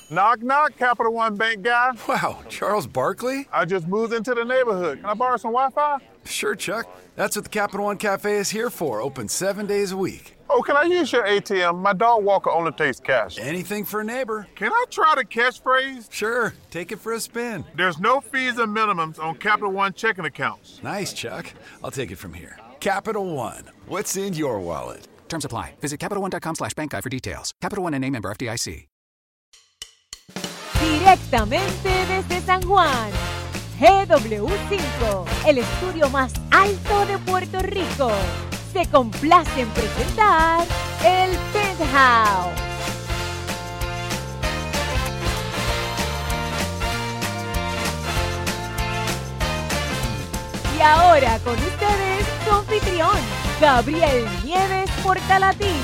Knock, knock, Capital One Bank guy. Wow, Charles Barkley? I just moved into the neighborhood. Can I borrow some Wi-Fi? Sure, Chuck. That's what the Capital One Cafe is here for, open 7 days a week. Oh, can I use your ATM? My dog Walker only takes cash. Anything for a neighbor. Can I try the catchphrase? Sure, take it for a spin. There's no fees or minimums on Capital One checking accounts. Nice, Chuck. I'll take it from here. Capital One, what's in your wallet? Terms apply. Visit CapitalOne.com/bankguide for details. Capital One and a member FDIC. Directamente desde San Juan, GW5, el estudio más alto de Puerto Rico, se complace en presentar el Penthouse. Y ahora con ustedes su anfitrión, Gabriel Nieves Portalatín.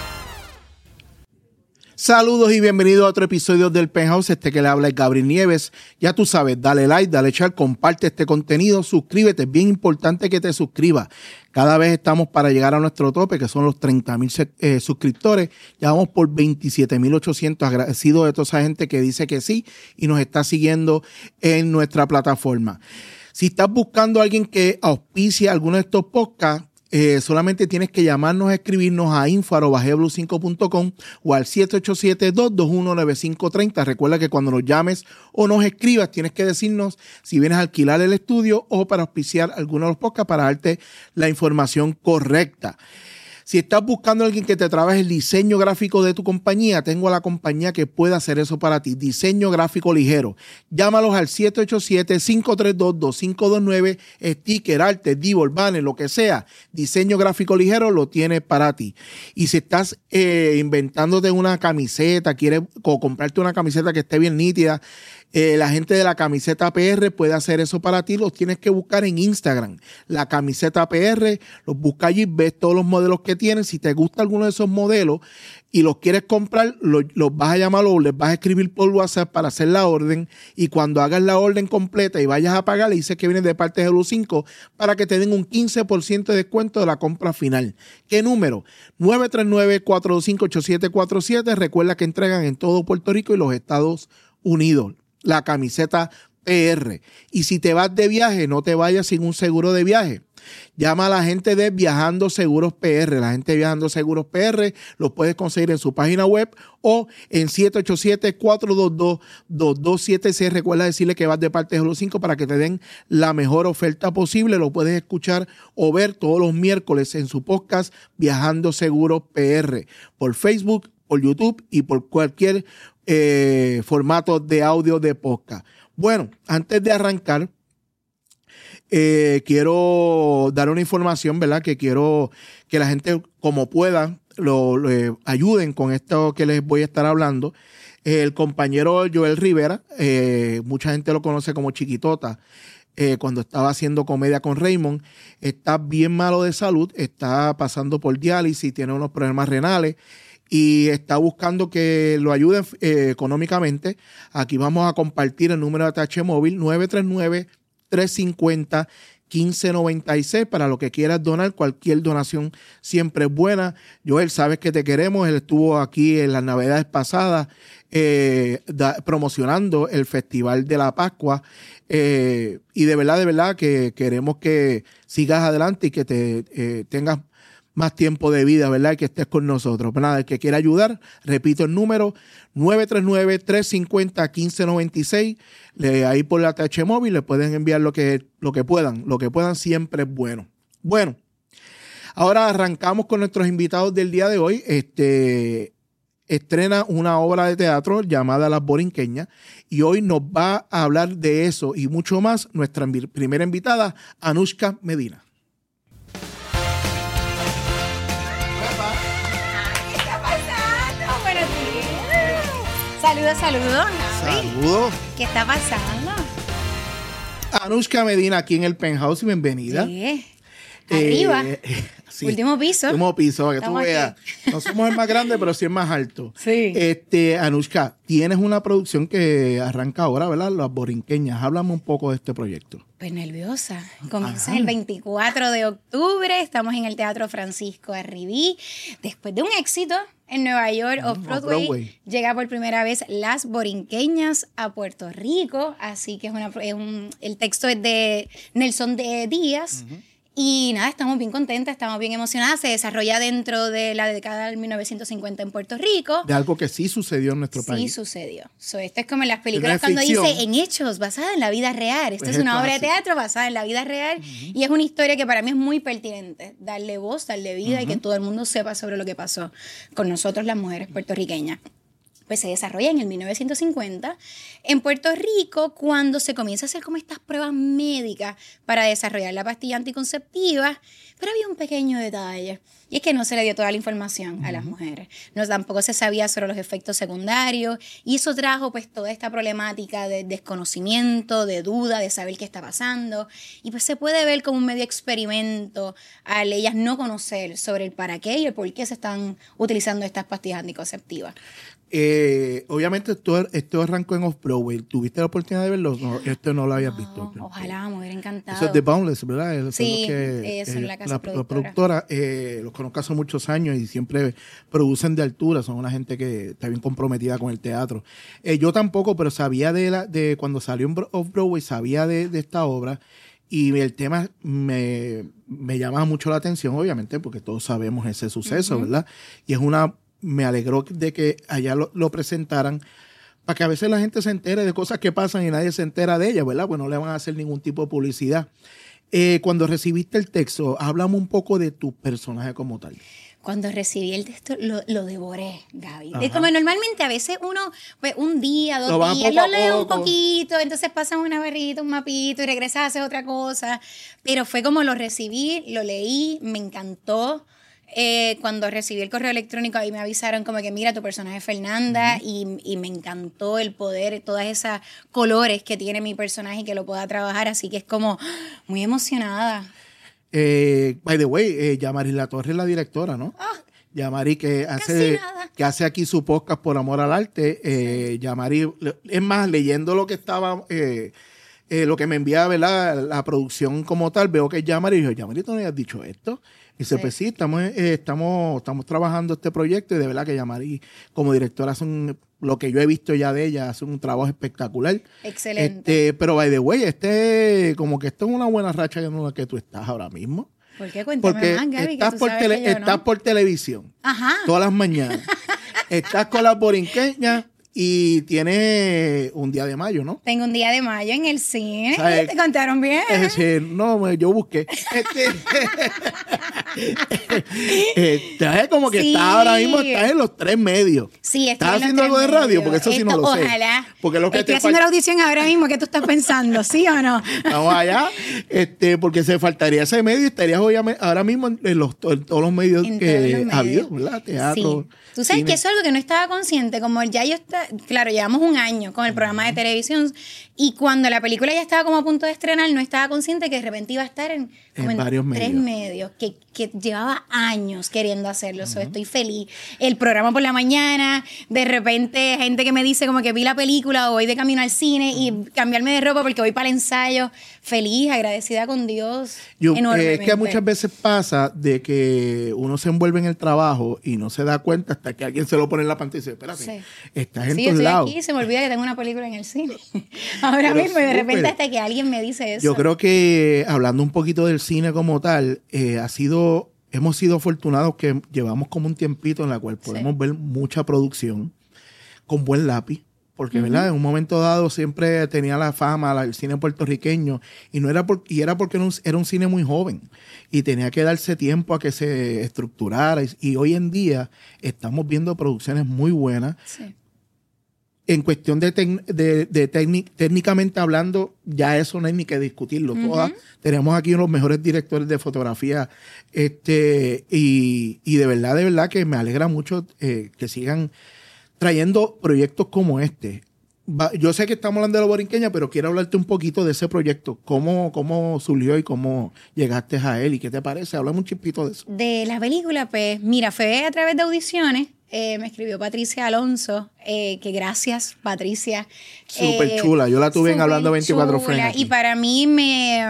Saludos y bienvenidos a otro episodio del Penthouse. Este que le habla es Gabriel Nieves. Ya tú sabes, dale like, dale share, comparte este contenido, suscríbete. Es bien importante que te suscribas. Cada vez estamos para llegar a nuestro tope, que son los 30,000 suscriptores. Ya vamos por 27,800. Agradecido de toda esa gente que dice que sí y nos está siguiendo en nuestra plataforma. Si estás buscando a alguien que auspicie alguno de estos podcasts, solamente tienes que llamarnos, escribirnos a info@gblu5.com o al 787-221-9530. Recuerda que cuando nos llames o nos escribas tienes que decirnos si vienes a alquilar el estudio o para auspiciar alguno de los podcasts para darte la información correcta. Si estás buscando a alguien que te trabaje el diseño gráfico de tu compañía, tengo a la compañía que puede hacer eso para ti. Diseño gráfico ligero. Llámalos al 787-532-2529, sticker, arte, divo, banner, lo que sea. Diseño gráfico ligero lo tiene para ti. Y si estás inventándote una camiseta, quieres comprarte una camiseta que esté bien nítida, la gente de la camiseta PR puede hacer eso para ti. Los tienes que buscar en Instagram. La camiseta PR, los busca allí, ves todos los modelos que tienen. Si te gusta alguno de esos modelos y los quieres comprar, los vas a llamar o les vas a escribir por WhatsApp para hacer la orden. Y cuando hagas la orden completa y vayas a pagar, le dices que viene de parte de GW5 para que te den un 15% de descuento de la compra final. ¿Qué número? 939-425-8747. Recuerda que entregan en todo Puerto Rico y los Estados Unidos. La camiseta PR. Y si te vas de viaje, no te vayas sin un seguro de viaje. Llama a la gente de Viajando Seguros PR. La gente de Viajando Seguros PR los puedes conseguir en su página web o en 787-422-2276. Recuerda decirle que vas de parte de GW5 para que te den la mejor oferta posible. Lo puedes escuchar o ver todos los miércoles en su podcast Viajando Seguros PR por Facebook, por YouTube y por cualquier formato de audio de podcast. Bueno, antes de arrancar, quiero dar una información, ¿verdad? Que quiero que la gente, como pueda, lo ayuden con esto que les voy a estar hablando. El compañero Joel Rivera, mucha gente lo conoce como Chiquitota, cuando estaba haciendo comedia con Raymond, está bien malo de salud, está pasando por diálisis, tiene unos problemas renales y está buscando que lo ayuden económicamente. Aquí vamos a compartir el número de ATH móvil 939-350-1596 para lo que quieras donar. Cualquier donación siempre es buena. Joel, sabes que te queremos. Él estuvo aquí en las Navidades pasadas promocionando el Festival de la Pascua y de verdad que queremos que sigas adelante y que te tengas más tiempo de vida, ¿verdad? Y que estés con nosotros. Pero nada, el que quiera ayudar, repito el número, 939-350-1596. Ahí por la ATH móvil le pueden enviar lo que puedan. Lo que puedan siempre es bueno. Bueno, ahora arrancamos con nuestros invitados del día de hoy. Estrena una obra de teatro llamada Las Borinqueñas y hoy nos va a hablar de eso y mucho más nuestra primera invitada, Anushka Medina. Saludos. Saludos. ¿Qué está pasando? Anushka Medina aquí en el Penthouse, bienvenida. Sí. Arriba. Sí. Último piso, para que tú Estamos veas. aquí. No somos el más grande, pero sí el más alto. Sí. Anushka, tienes una producción que arranca ahora, ¿verdad? Las Borinqueñas. Háblame un poco de este proyecto. Pues nerviosa. Comienza el 24 de octubre. Estamos en el Teatro Francisco Arribí. Después de un éxito en Nueva York, Off-Broadway. Llega por primera vez Las Borinqueñas a Puerto Rico, así que el texto es de Nelson de Díaz. Y nada, estamos bien contentas, estamos bien emocionadas. Se desarrolla dentro de la década del 1950 en Puerto Rico. De algo que sí sucedió en nuestro país. Sí sucedió. Esto es como en las películas cuando dice en hechos, basada en la vida real. Esto es una obra de teatro basada en la vida real. Y es una historia que para mí es muy pertinente. Darle voz, darle vida y que todo el mundo sepa sobre lo que pasó con nosotros las mujeres puertorriqueñas. Pues se desarrolla en el 1950 en Puerto Rico, cuando se comienza a hacer como estas pruebas médicas para desarrollar la pastilla anticonceptiva, pero había un pequeño detalle, y es que no se le dio toda la información a las mujeres. No, tampoco se sabía sobre los efectos secundarios, y eso trajo pues toda esta problemática de desconocimiento, de duda, de saber qué está pasando, y pues se puede ver como un medio experimento al ellas no conocer sobre el para qué y el por qué se están utilizando estas pastillas anticonceptivas. Obviamente esto arrancó en Off-Broadway. ¿Tuviste la oportunidad de verlo? No, esto no lo habías visto. Ojalá, me hubiera encantado. Eso es de Boundless, ¿verdad? Sí, es la casa productora. Los conozco hace muchos años y siempre producen de altura. Son una gente que está bien comprometida con el teatro. Yo tampoco, pero sabía de cuando salió en Off-Broadway, sabía de esta obra. Y el tema me llama mucho la atención, obviamente, porque todos sabemos ese suceso, ¿verdad? Y me alegró de que allá lo presentaran, para que a veces la gente se entere de cosas que pasan y nadie se entera de ellas, ¿verdad? Pues no le van a hacer ningún tipo de publicidad. Cuando recibiste el texto, háblame un poco de tu personaje como tal. Cuando recibí el texto, lo devoré, Gaby. Es como normalmente a veces uno, pues un día, 2 días, lo lee un poquito, entonces pasan una barrita, un mapito y regresas a hacer otra cosa. Pero fue como lo recibí, lo leí, me encantó. Cuando recibí el correo electrónico, ahí me avisaron como que mira, tu personaje es Fernanda, y me encantó el poder, todas esas colores que tiene mi personaje y que lo pueda trabajar, así que es como muy emocionada. By the way, Yamari Latorre es la directora, ¿no? Yamari que hace aquí su podcast Por Amor al Arte. Yamari, es más, leyendo lo que estaba... lo que me enviaba, ¿verdad? La producción como tal, veo que Yamari y dijo, Yamari, ¿tú no habías dicho esto? Y dice, pues sí, estamos trabajando este proyecto, y de verdad que Yamari como directora lo que yo he visto ya de ella, hace un trabajo espectacular. Excelente. Pero by the way, como que esto es una buena racha en la que tú estás ahora mismo. ¿Por qué? Cuéntame más, Gaby, estás por televisión. Ajá. Todas las mañanas. Estás con Las Borinqueñas. Y tiene un día de mayo, ¿no? Tengo un día de mayo en el cine. ¿Te contaron bien? No, yo busqué. Como que estás ahora mismo en los 3 medios. Sí, ¿Estás haciendo algo de radio? Porque eso sí no lo sé. Ojalá. Porque lo que estoy haciendo la audición ahora mismo. ¿Qué tú estás pensando? ¿Sí o no? Vamos allá. Porque se faltaría ese medio y estarías obviamente ahora mismo en todos los medios que había, ¿verdad? Teatro. Sí. Tú sabes que eso es algo que no estaba consciente. Como ya claro, llevamos un año con el programa de televisión, y cuando la película ya estaba como a punto de estrenar, no estaba consciente que de repente iba a estar en varios 3 medios, que llevaba años queriendo hacerlo. Estoy feliz. El programa por la mañana, de repente gente que me dice como que vi la película o voy de camino al cine y cambiarme de ropa porque voy para el ensayo. Feliz, agradecida con Dios. Enormemente. Es que muchas veces pasa de que uno se envuelve en el trabajo y no se da cuenta hasta que alguien se lo pone en la pantalla y dice, espérate, estás en tus lados. Aquí se me olvida que tengo una película en el cine. Ahora mismo, y de repente hasta que alguien me dice eso. Yo creo que, hablando un poquito del cine como tal, hemos sido afortunados que llevamos como un tiempito en la cual podemos ver mucha producción con buen lápiz. Porque, ¿verdad? En un momento dado siempre tenía la fama el cine puertorriqueño, y era porque era un cine muy joven y tenía que darse tiempo a que se estructurara. Y hoy en día estamos viendo producciones muy buenas. Sí. En cuestión de técnicamente hablando, ya eso no hay ni que discutirlo. Todas tenemos aquí los mejores directores de fotografía, y de verdad que me alegra mucho que sigan trayendo proyectos como este. Yo sé que estamos hablando de La Borinqueña, pero quiero hablarte un poquito de ese proyecto. ¿Cómo surgió y cómo llegaste a él? ¿Y qué te parece? Háblame un chispito de eso. De la película, pues, mira, fue a través de audiciones. Me escribió Patricia Alonso, que gracias, Patricia. Súper chula. Yo la tuve en Hablando 24 Frames. Y para mí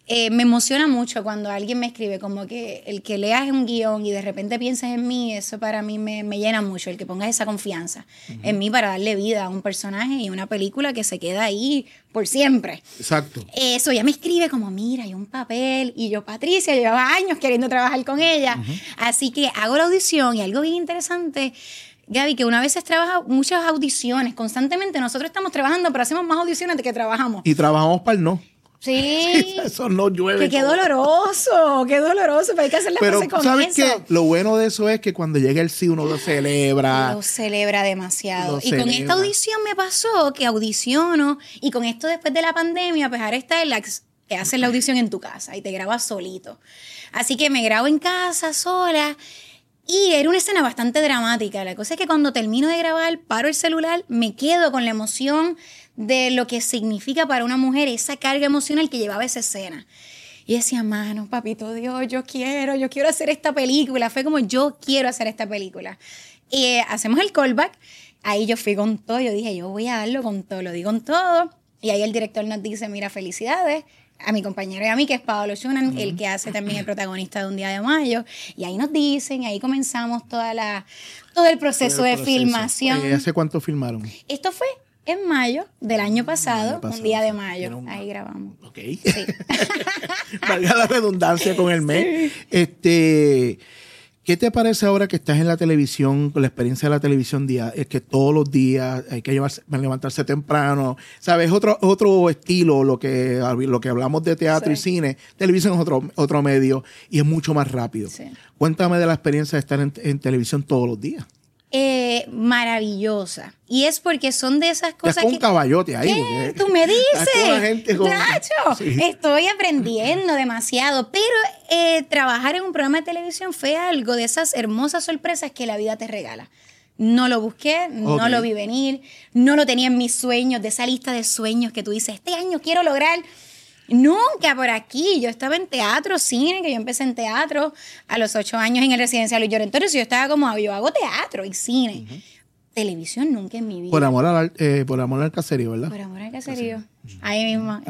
Me emociona mucho cuando alguien me escribe, como que el que leas un guión y de repente pienses en mí, eso para mí me llena mucho, el que pongas esa confianza en mí para darle vida a un personaje y una película que se queda ahí por siempre. Exacto. Eso, ella me escribe como, mira, hay un papel, y yo, Patricia, llevaba años queriendo trabajar con ella, así que hago la audición, y algo bien interesante, Gaby, que una vez trabaja muchas audiciones, constantemente nosotros estamos trabajando, pero hacemos más audiciones de que trabajamos. Y trabajamos para el no. Sí. Eso no llueve. Que qué doloroso, pero hay que hacer las cosas con ¿sabes eso. qué? Lo bueno de eso es que cuando llega el sí uno lo celebra. Lo celebra demasiado. Lo y celebra. con esta audición me pasó que audiciono, y con esto después de la pandemia, pues ahora está que haces la audición en tu casa y te grabas solito. Así que me grabo en casa, sola, y era una escena bastante dramática. La cosa es que cuando termino de grabar, paro el celular, me quedo con la emoción de lo que significa para una mujer esa carga emocional que llevaba esa escena. Y decía, mano, papito Dios, yo quiero hacer esta película. Fue como, yo quiero hacer esta película. Y hacemos el callback. Ahí yo fui con todo. Yo dije, yo voy a darlo con todo, lo di con todo. Y ahí el director nos dice, mira, felicidades a mi compañero y a mí, que es Paolo Schunan, el que hace también el protagonista de Un Día de Mayo. Y ahí nos dicen, ahí comenzamos todo el proceso de filmación. ¿Hace cuánto filmaron? Esto fue en mayo del año pasado, Un Día de Mayo. Ahí grabamos. Ok. Sí. Valga la redundancia con el mes. Sí. ¿Qué te parece ahora que estás en la televisión, con la experiencia de la televisión es que todos los días hay que levantarse temprano? ¿Sabes? Otro estilo, lo que hablamos de teatro y cine. Televisión es otro medio y es mucho más rápido. Sí. Cuéntame de la experiencia de estar en televisión todos los días. Maravillosa. Y es porque son de esas cosas es con un caballote ahí. ¿Qué? Tú me dices. Nacho, sí. Estoy aprendiendo demasiado. Pero trabajar en un programa de televisión fue algo de esas hermosas sorpresas que la vida te regala. No lo busqué, no lo vi venir, no lo tenía en mis sueños, de esa lista de sueños que tú dices, este año quiero lograr. Nunca por aquí. Yo estaba en teatro, cine, que yo empecé en teatro a los 8 años en el Residencial Luis Llorente. Entonces yo estaba como, yo hago teatro y cine. Televisión nunca en mi vida. Por amor al caserío, ¿verdad? Por amor al caserío. Ahí mismo.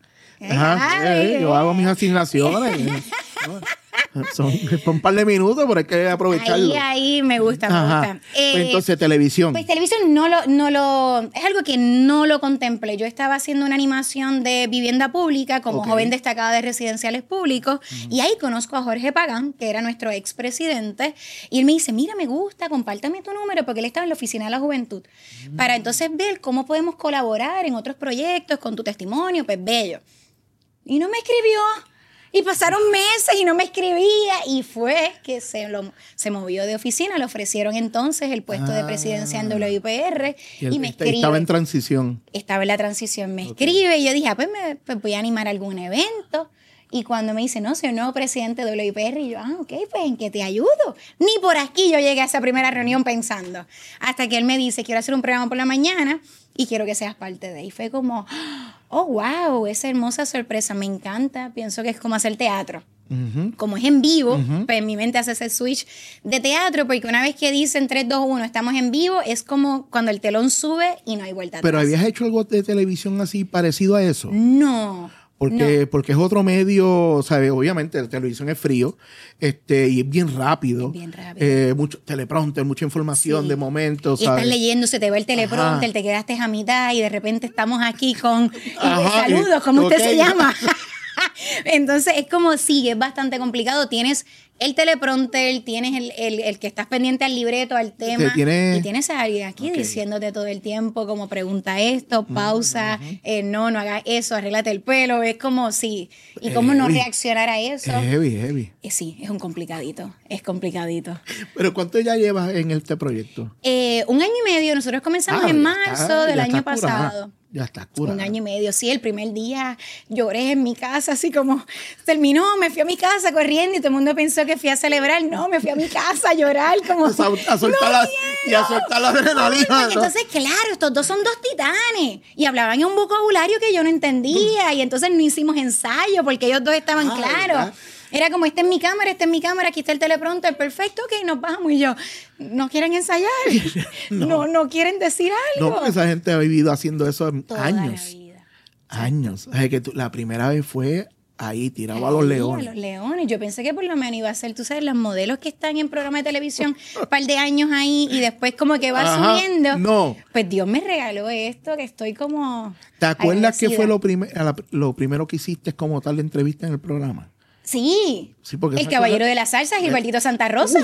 Yo hago mis asignaciones. Son un par de minutos, pero hay que aprovecharlo. Ahí me gusta. Pues entonces, televisión. Pues televisión es algo que no lo contemplé. Yo estaba haciendo una animación de vivienda pública como joven destacada de residenciales públicos, y ahí conozco a Jorge Pagán, que era nuestro expresidente, y él me dice, mira, me gusta, compártame tu número, porque él estaba en la oficina de la juventud, para entonces ver cómo podemos colaborar en otros proyectos con tu testimonio, pues bello. Y no me escribió. Y pasaron meses y no me escribía, y fue que se movió de oficina. Le ofrecieron entonces el puesto de presidencia en WIPR y me escribe. Estaba en transición. Estaba en la transición, me escribe, y yo dije, pues voy a animar algún evento. Y cuando me dice, no, soy el nuevo presidente de WIPR, y yo, ok, pues ¿en qué te ayudo? Ni por aquí yo llegué a esa primera reunión pensando. Hasta que él me dice, quiero hacer un programa por la mañana y quiero que seas parte de. Y fue como, oh, wow, esa hermosa sorpresa, me encanta. Pienso que es como hacer teatro. Como es en vivo, pues en mi mente hace ese switch de teatro, porque una vez que dicen 3, 2, 1, estamos en vivo, es como cuando el telón sube y no hay vuelta atrás. ¿Pero habías hecho algo de televisión así parecido a eso? No. Porque es otro medio, ¿sabes? Obviamente la televisión es frío, y es bien rápido. Bien rápido. Mucho teleprompter, mucha información de momento, y ¿sabes? estás leyendo, se te va el teleprompter, te quedaste a mitad y de repente estamos aquí con saludos, ¿cómo usted se llama? Entonces es como, sí, es bastante complicado. Tienes el teleprompter, tienes el que estás pendiente al libreto, al tema, y tienes a alguien aquí diciéndote todo el tiempo como pregunta esto, pausa, no hagas eso, arréglate el pelo. Es como, sí, y cómo no reaccionar a eso. Es heavy. Sí, es complicadito. ¿Pero cuánto ya llevas en este proyecto? 1 año y medio. Nosotros comenzamos en marzo del año pasado. Ya está curada. 1 año y medio, sí. El primer día lloré en mi casa, así como terminó, me fui a mi casa corriendo y todo el mundo pensó que fui a celebrar. No, me fui a mi casa a llorar como... a soltar la adrenalina. Entonces, claro, estos dos son 2 titanes y hablaban en un vocabulario que yo no entendía, y entonces no hicimos ensayo porque ellos dos estaban claros. ¿Verdad? Era como, esta es mi cámara, aquí está el teleprompter, perfecto, ok, nos bajamos. Y yo, ¿no quieren ensayar? no quieren decir algo. No, porque esa gente ha vivido haciendo eso toda años. La vida. Años. O sea, que la primera vez fue ahí tiraba a los leones. A los leones. Yo pensé que por lo menos iba a ser, tú sabes, los modelos que están en programas de televisión un par de años ahí y después como que va subiendo. No. Pues Dios me regaló esto, que estoy como ¿Te acuerdas agradecida. que fue lo primero que hiciste como tal de entrevista en el programa? Sí, porque el caballero de la salsa, Gilbertito Santa Rosa.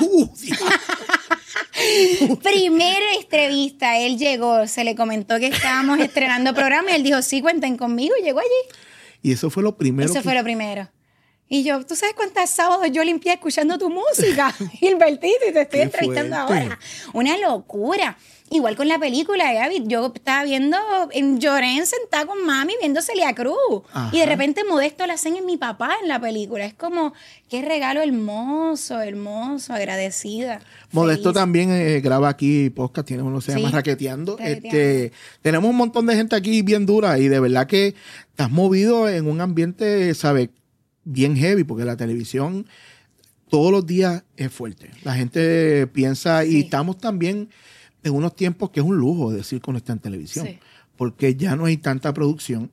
Primera entrevista, él llegó, se le comentó que estábamos estrenando programa y él dijo, sí, cuenten conmigo, y llegó allí. Y eso fue lo primero. Eso fue lo primero. Y yo, ¿tú sabes cuántos sábados yo limpié escuchando tu música, Gilbertito, y te estoy entrevistando ahora? Una locura. Igual con la película, Gaby, yo estaba viendo, lloré sentada con mami viendo Celia Cruz. Ajá. Y de repente Modesto la hacen en mi papá en la película. Es como, qué regalo hermoso, hermoso, agradecida. Modesto feliz. también graba aquí podcast, tiene uno que se llama Raqueteando. Tenemos un montón de gente aquí bien dura y de verdad que te has movido en un ambiente, ¿sabes? Bien heavy, porque la televisión todos los días es fuerte. La gente piensa, y estamos también en unos tiempos que es un lujo decir que uno está en televisión, porque ya no hay tanta producción.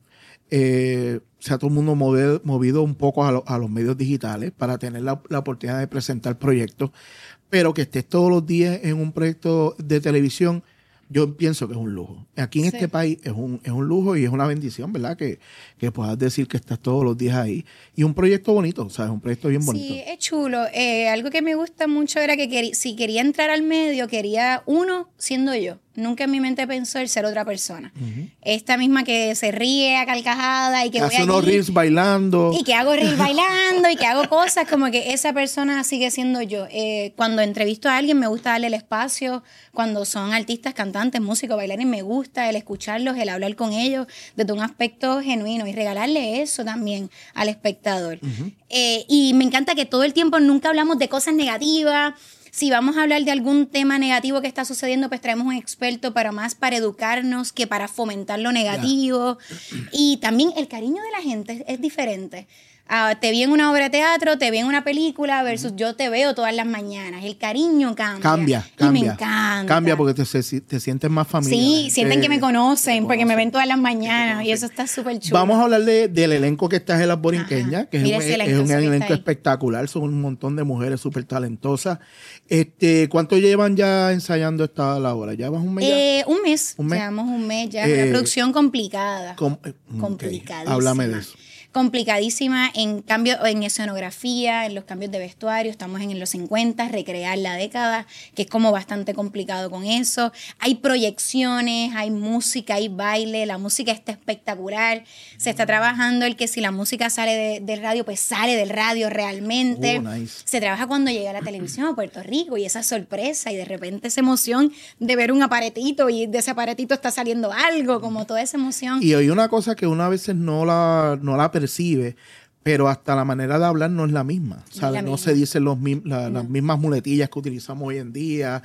Se ha todo el mundo movido un poco a los medios digitales para tener la oportunidad de presentar proyectos, pero que estés todos los días en un proyecto de televisión, yo pienso que es un lujo. Aquí en este país es un lujo y es una bendición, ¿verdad? Que puedas decir que estás todos los días ahí. Y un proyecto bonito, ¿sabes? Un proyecto bien bonito. Sí, es chulo. Algo que me gusta mucho era que si quería entrar al medio, quería uno siendo yo. Nunca en mi mente pensó el ser otra persona. Esta misma que se ríe a carcajada y que voy hace unos reels bailando. Y que hago reels bailando y que hago cosas como que esa persona sigue siendo yo. Cuando entrevisto a alguien me gusta darle el espacio. Cuando son artistas, cantantes, músicos, bailarines, me gusta el escucharlos, el hablar con ellos desde un aspecto genuino y regalarle eso también al espectador. Y me encanta que todo el tiempo nunca hablamos de cosas negativas. Si vamos a hablar de algún tema negativo que está sucediendo, pues traemos un experto para educarnos que para fomentar lo negativo. Y también el cariño de la gente es diferente. Te vi en una obra de teatro, te vi en una película versus yo te veo todas las mañanas. El cariño cambia. Y me encanta. Cambia porque te sientes más familiar. Sí, sienten que me conocen porque me ven todas las mañanas y eso está súper chulo. Vamos a hablar del elenco que está en Las Borinqueñas, que es un elenco ahí. espectacular. Son un montón de mujeres súper talentosas. ¿Cuánto llevan ya ensayando esta obra? ¿Llevas un mes ya? Un mes. Llevamos un mes ya. Una producción complicada. Complicadísima. Háblame de eso. Complicadísima en escenografía, en los cambios de vestuario. Estamos en los 50, recrear la década, que es como bastante complicado con eso. Hay proyecciones, hay música, hay baile, la música está espectacular. Se está trabajando el que si la música sale del radio, pues sale del radio realmente. Nice. Se trabaja cuando llega a la televisión a Puerto Rico y esa sorpresa y de repente esa emoción de ver un aparatito y de ese aparatito está saliendo algo, como toda esa emoción. Y hay una cosa que una a veces no la percibe, pero hasta la manera de hablar no es la misma, ¿sabes? No se dicen las mismas muletillas que utilizamos hoy en día.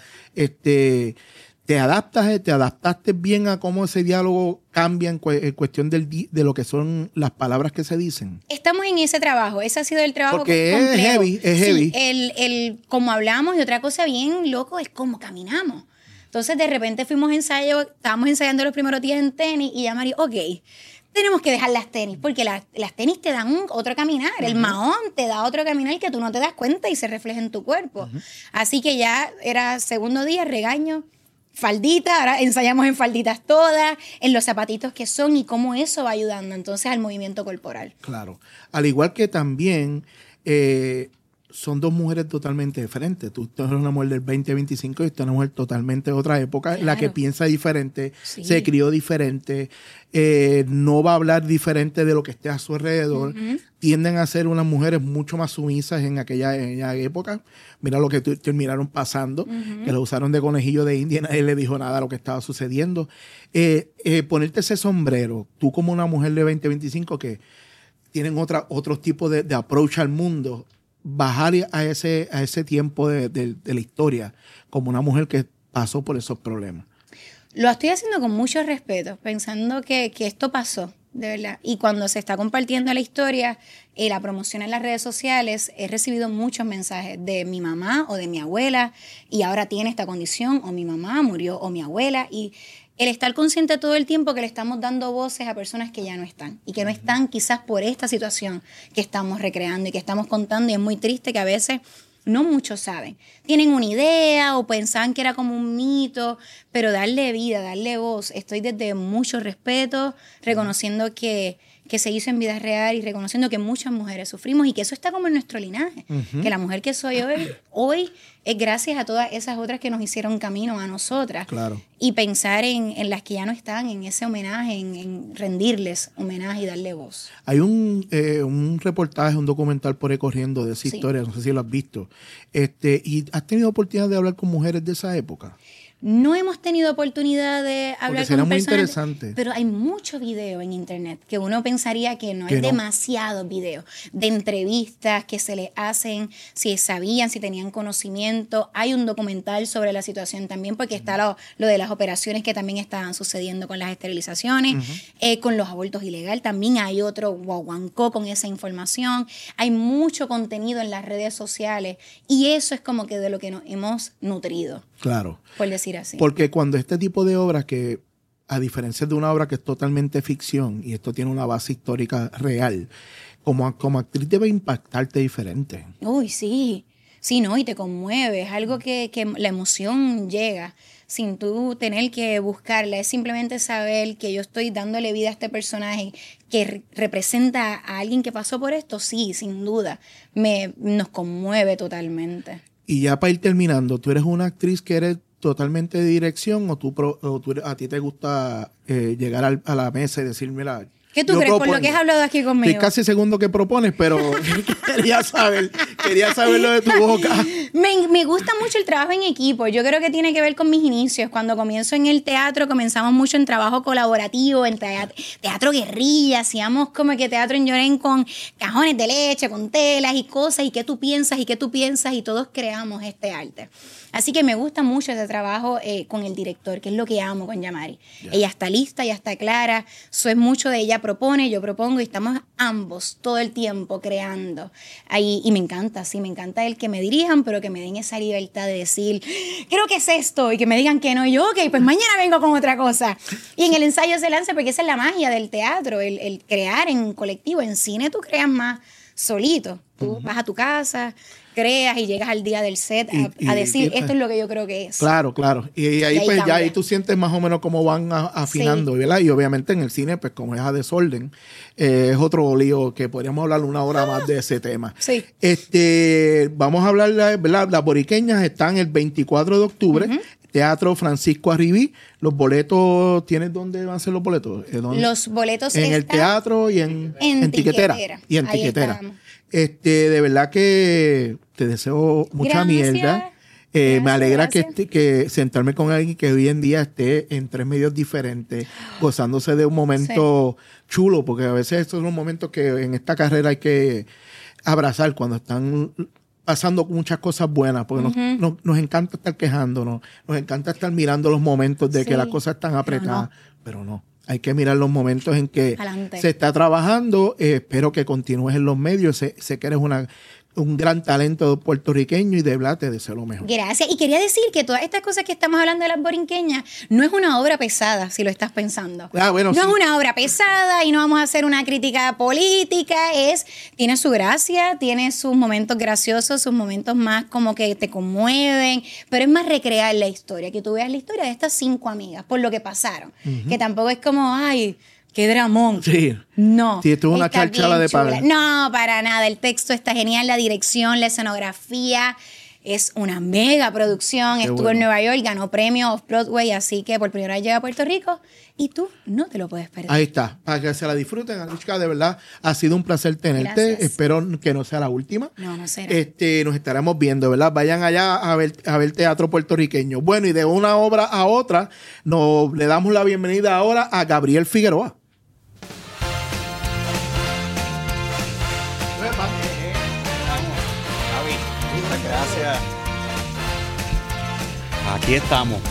Te adaptaste bien a cómo ese diálogo cambia en cuestión de lo que son las palabras que se dicen. Estamos en ese trabajo, ese ha sido el trabajo porque complejo. Es heavy. El cómo hablamos y otra cosa bien loco es cómo caminamos. Entonces de repente estábamos ensayando los primeros días en tenis y ya Mari, tenemos que dejar las tenis, porque las tenis te dan otro caminar. El mahón te da otro caminar que tú no te das cuenta y se refleja en tu cuerpo. Así que ya era segundo día, regaño, faldita, ahora ensayamos en falditas todas, en los zapatitos que son y cómo eso va ayudando entonces al movimiento corporal. Claro. Al igual que también son dos mujeres totalmente diferentes. Tú eres una mujer del 2025 y tú eres una mujer totalmente de otra época, la que piensa diferente, se crió diferente, no va a hablar diferente de lo que esté a su alrededor. Tienden a ser unas mujeres mucho más sumisas en aquella época. Mira lo que terminaron pasando, que lo usaron de conejillo de India y nadie le dijo nada a lo que estaba sucediendo. Ponerte ese sombrero, tú como una mujer de 2025 que tienen otro tipo de approach al mundo, bajar a ese tiempo de la historia como una mujer que pasó por esos problemas. Lo estoy haciendo con mucho respeto, pensando que esto pasó, de verdad. Y cuando se está compartiendo la historia y la promoción en las redes sociales, he recibido muchos mensajes de mi mamá o de mi abuela y ahora tiene esta condición, o mi mamá murió, o mi abuela. Y el estar consciente todo el tiempo que le estamos dando voces a personas que ya no están y que no están quizás por esta situación que estamos recreando y que estamos contando, y es muy triste que a veces no muchos saben. Tienen una idea o pensaban que era como un mito, pero darle vida, darle voz. Estoy desde mucho respeto, reconociendo que se hizo en vida real y reconociendo que muchas mujeres sufrimos y que eso está como en nuestro linaje. Que la mujer que soy hoy es gracias a todas esas otras que nos hicieron camino a nosotras. Claro. Y pensar en las que ya no están, en ese homenaje, en rendirles homenaje y darle voz. Hay un reportaje, un documental por ahí corriendo de esa historia, no sé si lo has visto. ¿Y has tenido oportunidad de hablar con mujeres de esa época? No hemos tenido oportunidad de hablar con personas, muy interesante. Pero hay mucho video en internet que uno pensaría que no, hay demasiados videos de entrevistas que se les hacen, si sabían, si tenían conocimiento. Hay un documental sobre la situación también, porque está lo de las operaciones que también estaban sucediendo con las esterilizaciones, con los abortos ilegales. También hay otro guaguancó con esa información. Hay mucho contenido en las redes sociales y eso es como que de lo que nos hemos nutrido. Claro. Por decir así. Porque cuando este tipo de obras que, a diferencia de una obra que es totalmente ficción, y esto tiene una base histórica real, como actriz debe impactarte diferente. Uy, sí. Sí, no, y te conmueve. Es algo que la emoción llega sin tú tener que buscarla. Es simplemente saber que yo estoy dándole vida a este personaje que representa a alguien que pasó por esto. Sí, sin duda. Nos conmueve totalmente. Y ya para ir terminando, ¿tú eres una actriz que eres totalmente de dirección o a ti te gusta llegar a la mesa y decir, mira... ¿Qué tú crees por lo que has hablado aquí conmigo? Estoy casi segundo que propones, pero quería saberlo de tu boca. Me gusta mucho el trabajo en equipo. Yo creo que tiene que ver con mis inicios. Cuando comienzo en el teatro, comenzamos mucho en trabajo colaborativo, en teatro guerrilla. Hacíamos como que teatro en Llorén con cajones de leche, con telas y cosas. ¿Y qué tú piensas? ¿Y qué tú piensas? Y todos creamos este arte. Así que me gusta mucho ese trabajo con el director, que es lo que amo con Yamari. Yeah. Ella está lista, ella está clara. Eso es mucho de ella propone, yo propongo y estamos ambos todo el tiempo creando. Ahí, y me encanta, sí, me encanta el que me dirijan, pero que me den esa libertad de decir, creo que es esto, y que me digan que no. Y yo, ok, pues mañana vengo con otra cosa. Y en el ensayo se lanza, porque esa es la magia del teatro, el crear en colectivo. En cine tú creas más solito. Tú vas a tu casa, creas y llegas al día del set a decir, esto es lo que yo creo que es. Claro, claro. Y ahí pues cambia. Ya ahí tú sientes más o menos cómo van afinando, ¿verdad? Y obviamente en el cine, pues como es a desorden, es otro lío que podríamos hablar una hora más de ese tema. Sí. Vamos a hablar, ¿verdad? Las boriqueñas están el 24 de octubre. Teatro Francisco Arribí. Los boletos, ¿tienes dónde van a ser los boletos? Los boletos en el teatro y en tiquetera. Y en tiquetera. De verdad que te deseo mucha mierda. Me alegra que sentarme con alguien que hoy en día esté en 3 medios diferentes, gozándose de un momento chulo, porque a veces estos son los momentos que en esta carrera hay que abrazar cuando están pasando muchas cosas buenas, porque nos encanta estar quejándonos, nos encanta estar mirando los momentos de que las cosas están apretadas, pero no. Hay que mirar los momentos en que se está trabajando. Espero que continúes en los medios. Sé que eres un gran talento puertorriqueño y de verdad te deseo lo mejor. Gracias. Y quería decir que todas estas cosas que estamos hablando de las borinqueñas no es una obra pesada, si lo estás pensando. Bueno, no es una obra pesada y no vamos a hacer una crítica política. Tiene su gracia, tiene sus momentos graciosos, sus momentos más como que te conmueven, pero es más recrear la historia, que tú veas la historia de estas 5 amigas, por lo que pasaron. Que tampoco es como, ay, qué dramón. Sí. No. Sí, esto es una charchala de padre. No, para nada. El texto está genial, la dirección, la escenografía. Es una mega producción. Estuvo en Nueva York, ganó premio Off-Broadway, así que por primera vez llega a Puerto Rico y tú no te lo puedes perder. Ahí está, para que se la disfruten. Anushka, de verdad, ha sido un placer tenerte. Gracias. Espero que no sea la última. No será. Nos estaremos viendo, ¿verdad? Vayan allá a ver teatro puertorriqueño. Bueno, y de una obra a otra, le damos la bienvenida ahora a Gabriel Figueroa. Gracias. Aquí estamos.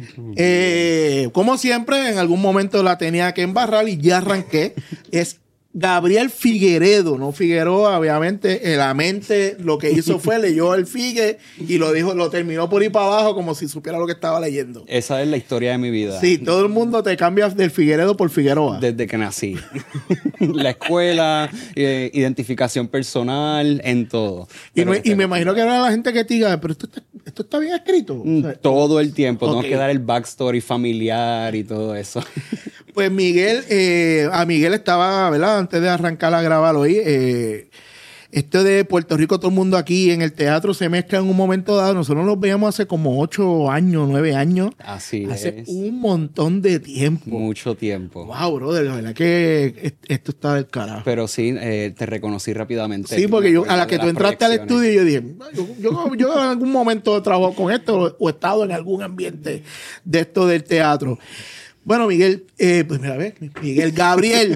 Como siempre, en algún momento la tenía que embarrar y ya arranqué. Es Gabriel Figueredo, no Figueroa, obviamente, la mente lo que hizo fue leyó el Figue y lo terminó por ir para abajo como si supiera lo que estaba leyendo. Esa es la historia de mi vida. Sí, todo el mundo te cambia del Figueredo por Figueroa. Desde que nací. La escuela, identificación personal, en todo. Y me imagino que era la gente que te diga, pero esto está bien escrito. O sea, todo el tiempo. Ok. Tengo que dar el backstory familiar y todo eso. Pues Miguel, a Miguel estaba, ¿verdad? Antes de arrancar a grabar hoy, esto de Puerto Rico, todo el mundo aquí en el teatro se mezcla en un momento dado. Nosotros nos veíamos hace como 8 años, 9 años. Así hace es. un montón de tiempo. Mucho tiempo. Wow, brother, la verdad que esto está del carajo. Pero sí, te reconocí rápidamente. Sí, porque yo, a la De que tú las entraste al proyecciones. estudio, yo dije, yo en algún momento he trabajado con esto o he estado en algún ambiente de esto del teatro. Bueno, Miguel, pues mira, ve, Miguel Gabriel,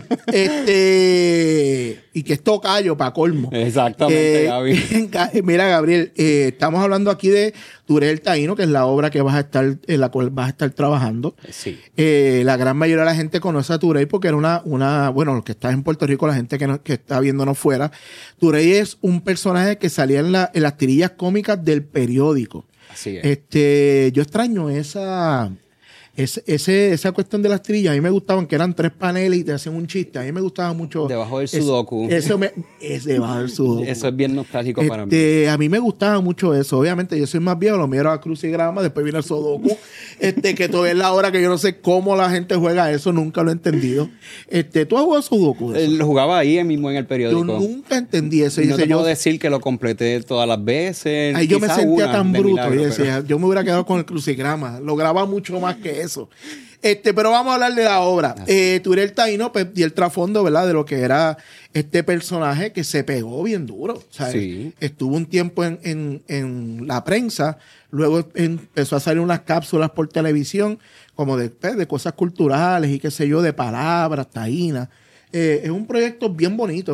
y que es tocayo para colmo. Exactamente, Gaby. Mira, Gabriel, estamos hablando aquí de Turey el Taíno, que es la obra que vas a estar, en la cual vas a estar trabajando. Sí. La gran mayoría de la gente conoce a Turey porque era bueno, los que están en Puerto Rico, la gente que está viéndonos fuera, Turey es un personaje que salía en las tirillas cómicas del periódico. Así es. Yo extraño esa cuestión de las tirillas. A mí me gustaban que eran 3 paneles y te hacían un chiste. A mí me gustaba mucho. Debajo del sudoku. Es debajo del sudoku. Eso es bien nostálgico para mí. A mí me gustaba mucho eso. Obviamente, yo soy más viejo, lo mío era crucigrama, después viene el sudoku. Que todavía es la hora que yo no sé cómo la gente juega eso, nunca lo he entendido. ¿Tú has jugado sudoku? Lo jugaba ahí mismo en el periódico. Yo nunca entendí eso. No te puedo decir que lo completé todas las veces. Ahí yo me Quizá sentía una tan de bruto. milagro, Yo decía, yo me hubiera quedado con el crucigrama. Lograba mucho más que eso. Pero vamos a hablar de la obra. Turey el Taíno, pues, y el trasfondo, ¿verdad? De lo que era este personaje que se pegó bien duro. O sea, Sí. estuvo un tiempo en la prensa, luego empezó a salir unas cápsulas por televisión, como de cosas culturales y qué sé yo, de palabras, taínas. Es un proyecto bien bonito,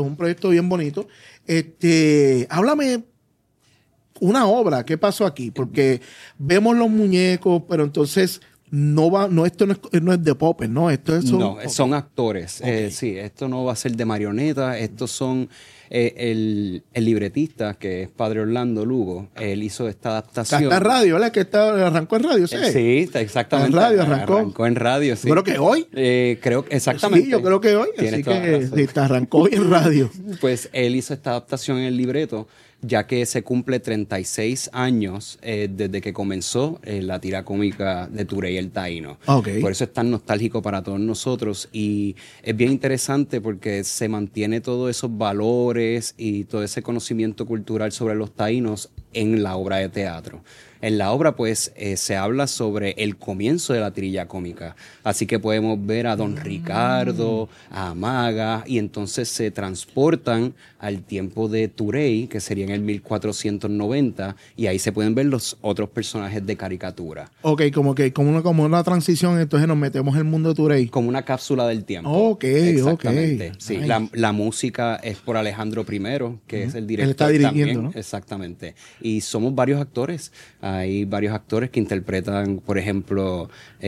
Háblame una obra, ¿qué pasó aquí? Porque vemos los muñecos, pero entonces esto no es de Popper, ¿no? Son actores. Okay. Sí, esto no va a ser de marioneta. Estos son el libretista, que es Padre Orlando Lugo. Él hizo esta adaptación. Está en radio, ¿verdad? Arrancó en radio, ¿sí? Sí, exactamente. En radio arrancó. En radio, sí. Creo que hoy. Creo que exactamente. Sí, yo creo que hoy. Tienes Así toda la que razón. sí, arrancó hoy en radio. Pues él hizo esta adaptación en el libreto, ya que se cumple 36 años desde que comenzó la tira cómica de Turey el Taíno. Okay. Por eso es tan nostálgico para todos nosotros y es bien interesante porque se mantiene todos esos valores y todo ese conocimiento cultural sobre los taínos en la obra de teatro. En la obra, pues, se habla sobre el comienzo de la tirilla cómica. Así que podemos ver a Don Ricardo, a Maga, y entonces se transportan al tiempo de Turey, que sería en el 1490, y ahí se pueden ver los otros personajes de caricatura. Ok, como una transición, entonces nos metemos en el mundo de Turey. Como una cápsula del tiempo. Ok, exactamente. ok. Sí, Nice. la música es por Alejandro I, que es el director. Él está dirigiendo, también. ¿no? Exactamente. Y somos varios actores. Hay varios actores que interpretan, por ejemplo,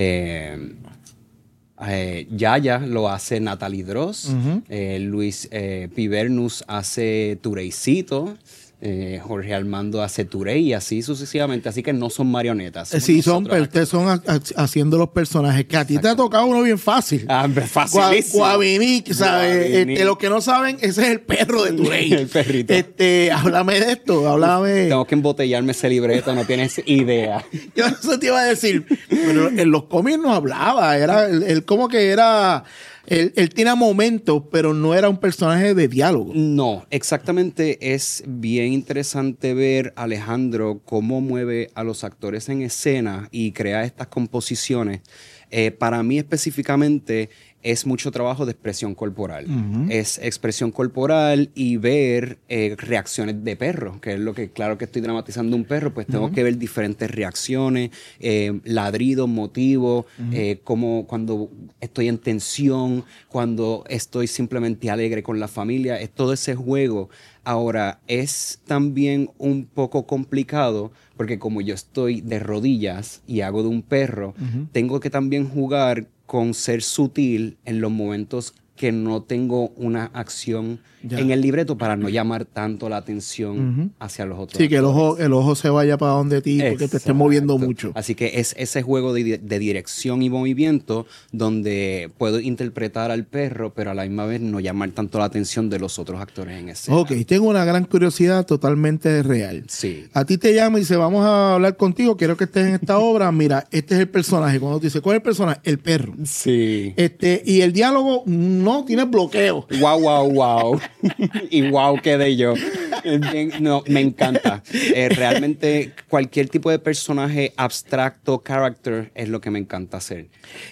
Yaya lo hace Natalie Dross, Luis Pibernus hace Tureycito, Jorge Armando hace Turey y así sucesivamente. Así que no son marionetas. Sí, ustedes son haciendo los personajes. Que a ti te ha tocado uno bien fácil. Facilísimo. Guavinic, ¿sabes? Guavinic. Los que no saben, ese es el perro de Turey. El perrito. Háblame de esto, háblame. Tengo que embotellarme ese libreto, no tienes idea. Yo eso te iba a decir. Pero en los cómics no hablaba. Él como que era. Él tiene momentos, pero no era un personaje de diálogo. No, exactamente. Es bien interesante ver a Alejandro cómo mueve a los actores en escena y crea estas composiciones. Para mí específicamente es mucho trabajo de expresión corporal. Es expresión corporal y ver reacciones de perro, que es lo que, claro que estoy dramatizando un perro, pues tengo que ver diferentes reacciones, ladridos, motivos, como cuando estoy en tensión, cuando estoy simplemente alegre con la familia, es todo ese juego. Ahora, es también un poco complicado porque como yo estoy de rodillas y hago de un perro, tengo que también jugar con ser sutil en los momentos que no tengo una acción en el libreto para no llamar tanto la atención hacia los otros. Sí, que el ojo se vaya para donde ti porque te esté moviendo mucho. Así que es ese juego de dirección y movimiento donde puedo interpretar al perro, pero a la misma vez no llamar tanto la atención de los otros actores en escena. Ok, tengo una gran curiosidad totalmente real. Sí. A ti te llama y dice, vamos a hablar contigo, quiero que estés en esta obra. Mira, este es el personaje. Cuando te dice, ¿cuál es el personaje? El perro. Sí. Y el diálogo no tiene bloqueo. Wow. Y wow, quedé yo. No, me encanta. Realmente cualquier tipo de personaje abstracto, character, es lo que me encanta hacer.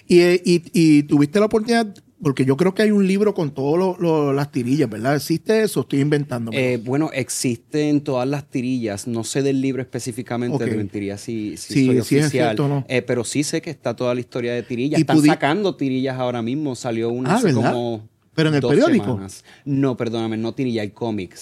Y tuviste la oportunidad, porque yo creo que hay un libro con todas las tirillas, ¿verdad? ¿Existe eso? Estoy inventando. Bueno, existen todas las tirillas. No sé del libro específicamente, te mentiría si soy oficial. Es cierto, ¿no? Pero sí sé que está toda la historia de tirillas. Están sacando tirillas ahora mismo. Salió una hace ¿verdad? Como... ¿Pero en el periódico? Semanas. No, perdóname, no tirilla, hay cómic.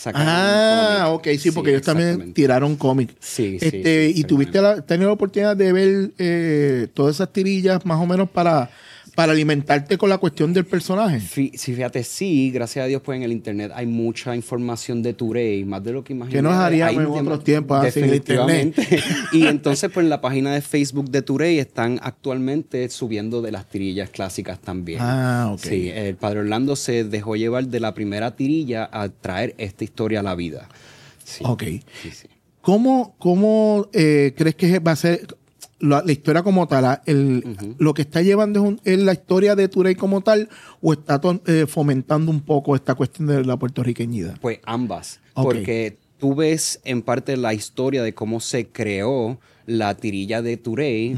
Ok, sí, porque ellos también tiraron cómic. Sí, ¿Y tuviste tenido la oportunidad de ver todas esas tirillas más o menos para alimentarte con la cuestión del personaje? Fíjate, sí, gracias a Dios, pues en el internet hay mucha información de Touré, más de lo que imaginé. Que nos haríamos en otros tiempos así en el internet. Y entonces, pues en la página de Facebook de Touré están actualmente subiendo de las tirillas clásicas también. Ok. Sí, el Padre Orlando se dejó llevar de la primera tirilla a traer esta historia a la vida. Sí. Ok. Sí. ¿Cómo crees que va a ser la historia como tal? ¿Lo que está llevando es la historia de Touré como tal o está fomentando un poco esta cuestión de la puertorriqueñidad? Pues ambas. Okay. Porque tú ves en parte la historia de cómo se creó la tirilla de Touré